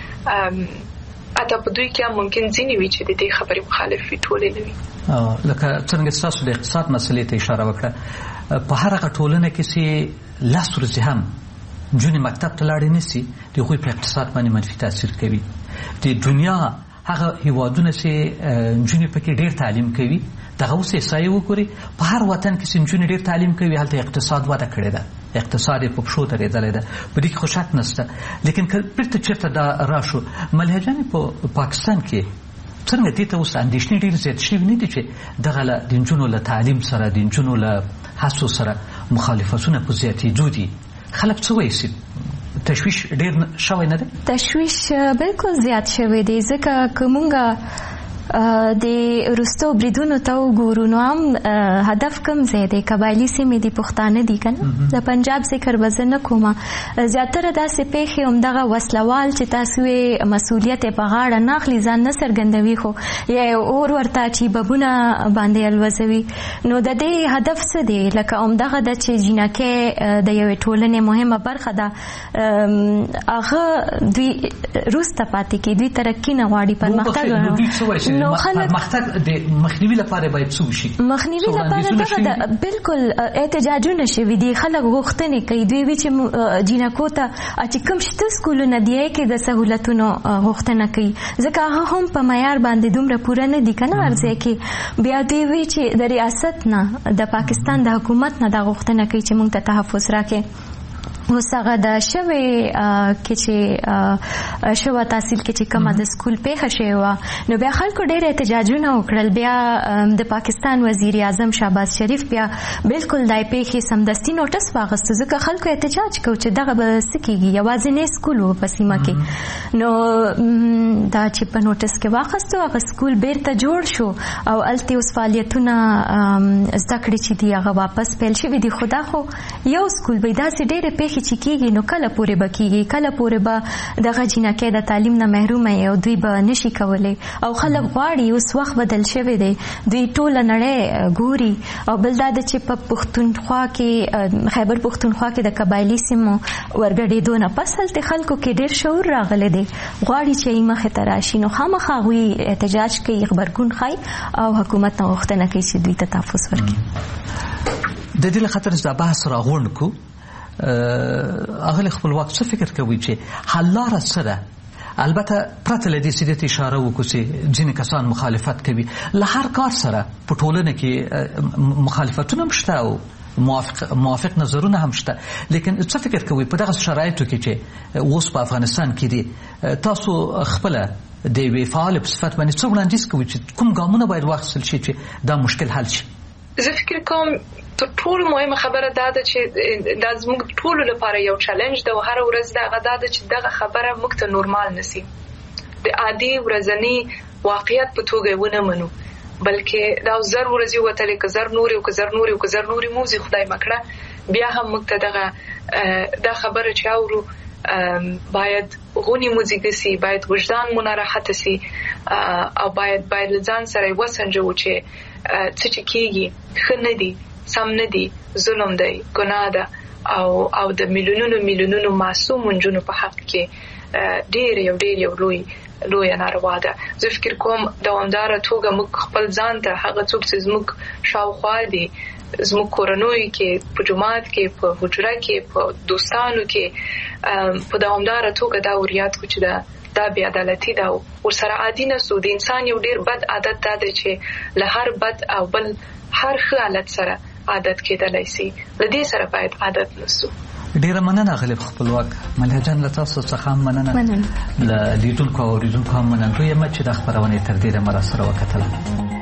چې اته په دوی کې ممکن ځینی وي چې د دې خبرې مخالف وي ټولې نه وي لکه څنګه تاسو د اقتصاد مسلې ته اشاره وکړه په هر هغه ټولنه کې چې لاس ورځي هم جونې مکتب ته لاړې نسی د خو په اقتصاد باندې منفي تاثیر کوي د دنیا هغه هیوادونه چې جونې پکې ډېر تعلیم کوي دغه اوس یې وګوري په هر وطن کې چې جونې ډېر تعلیم کوي هلته اقتصاد وده کړې ده اقتصاد په پښو درېدلې ده په دې کې خو شک نشته لیکن بیرته چېرته دا راشو ملهجانې په پاکستان کې څنګه دې ته اوس اندېښنې ډېرې زیاتې شوي نه دي چې دغه د نجونو له تعلیم سره د نجونو له هڅو سره مخالفتونه په زیاتېدو دي خلک څه وایي تشویش ډېر شوی نه دی تشویش بالکل زیات شوی دی ځکه که مونږ د وروستو بریدونو ته وګورو نو هم هدف کم ځای دی قبایلي سیمې دي پښتانه دي که نه د پنجاب ذکر به زه نه کومه زیاتره داسې پیښې همدغه وسلوال چې تاسو یې مسؤلیت یې په غاړه نه اخلي ځان نه څرګندوي خو یا یې اور ورته چې ببونه باندې الوزوي نو د دې هدف څه دی لکه همدغه ده چې جینکۍ د یوې ټولنې مهمه برخه ده هغه دوی وروسته پاتې کړي دوی ترقي نه غواړي پرمختګ نو پرمختګ د مخنیوي لپاره باید څه وشي مخنیوي لپاره دغه بالکل احتجاجونه شوي دي خلک غوښتنې کوي دوی وی چې جینکو ته چې کوم شته سکولونه دی کې د سهولتونو غوښتنه کوي ځکه هغه هم په معیار باندې دومره پوره نه دي که نه هر ځای کې بیا دوی وی چې د ریاست نه د پاکستان د حکومت نه دا غوښتنه کوي چې موږ ته تحفظ راکړي اوس هغه د شوې کې چې شوه تحصیل کې چې کومه د سکول پیښه شوې وه نو بیا خلکو ډېر احتجاجونه وکړل بیا د پاکستان وزیر اعظم شهباز شریف بیا بالکل دای پیښې سمدستي نوټس واخیسته ځکه خلکو احتجاج کو چې دغه به څه کېږي یوازینی سکول و په سیمه کې نو دا چې په نوټس کې واخیستو هغه سکول بیرته جوړ شو او هلته اوس فعالیتونه زده کړې چې دي هغه واپس پیل شوي دي خو دا خو یو سکول به داسې ډېرې پیښې چې کېږي نو کله پورې به کېږي کله پورې به دغه جینکۍ د تعلیم نه محرومه او دوی به نشي کولی او خلک غواړي اوس وخت بدل شوی دی دوی ټوله نړۍ ګوري او بل دا ده چې په پښتونخوا کې خیبر پښتونخوا کې د قبایلي سیمو ورګډېدو نه پس هلته خلکو کې ډېر شعور راغلی دی غواړي چې یې مخې ته راشي نو خامخا هغوی احتجاج کوي غبرګون ښایي او حکومت نه غوښتنه کوي چې دوی ته تحفظ ورکړي د دې له خاطر دا بحث راغونډ کو هغه خپلواک څه فکر کوي چې حل لاره څه ده البته پرته له دې چې د اشاره وکړو چې ځینې کسان مخالفت کوي له هر کار سره په ټولنه کې مخالفتونه هم شته او موافق موافق نظرونه هم شته لیکن څه فکر کوي په دغه شرایطو کې چې اوس په افغانستان کې دي تاسو خپل د یوې فعال په صفت باندې څه وړاندیز کوي چې کوم ګامونه باید واخیستل شي چې دا مشکل حل شي زه فکر کوم تر ټولو مهمه خبره دا ده چې دا زموږ ټولو لپاره یو چیلنج ده او هر ورځ دغه دا ده چې دغه خبره موږ ته نورمال نسی د عادي ورځنی واقعیت په توګه ونه منو بلکې دا زر ورځي وتلې که زر نوري او که زر نوري او که زر نوري موزي خدای مکړه بیا هم موږ ته دغه دا خبره چې اورو باید غونی موزیک سي باید وجدان مو ناراحت سي او باید باید ځان سره وسنجو چې څه چې کېږي ښه نه دي سم نه دي ظلم دی ګناه ده او او د میلیونونو میلیونونو معصوم نجونو په حق کې ډېر یو ډېر یو لوی لوی ناروا ده زه فکر کوم دوامداره توګه موږ خپل ځان ته هغه څوک چې زموږ شاوخوا دي زموږ کورنۍ کې په جومات کې په حجره کې په دوستانو کې په دوامداره توګه دا وریاد کو چې دا دا بی عدالتي ده او ورسره عادي نسو د انسان یو ډېر بد عادت دا دی چې له هر بد او بل هر ښه حالت سره عادت کېدلی سي. له دې سره باید عادت نسو. ډیره مننه غالب خپلواک. ملیحه جان له تاسو څخه مننه. مننه. له لیدونکو او اوریدونکو هم منندوی یم چې دا خپرونه تر ډیره مرا سره وکتله.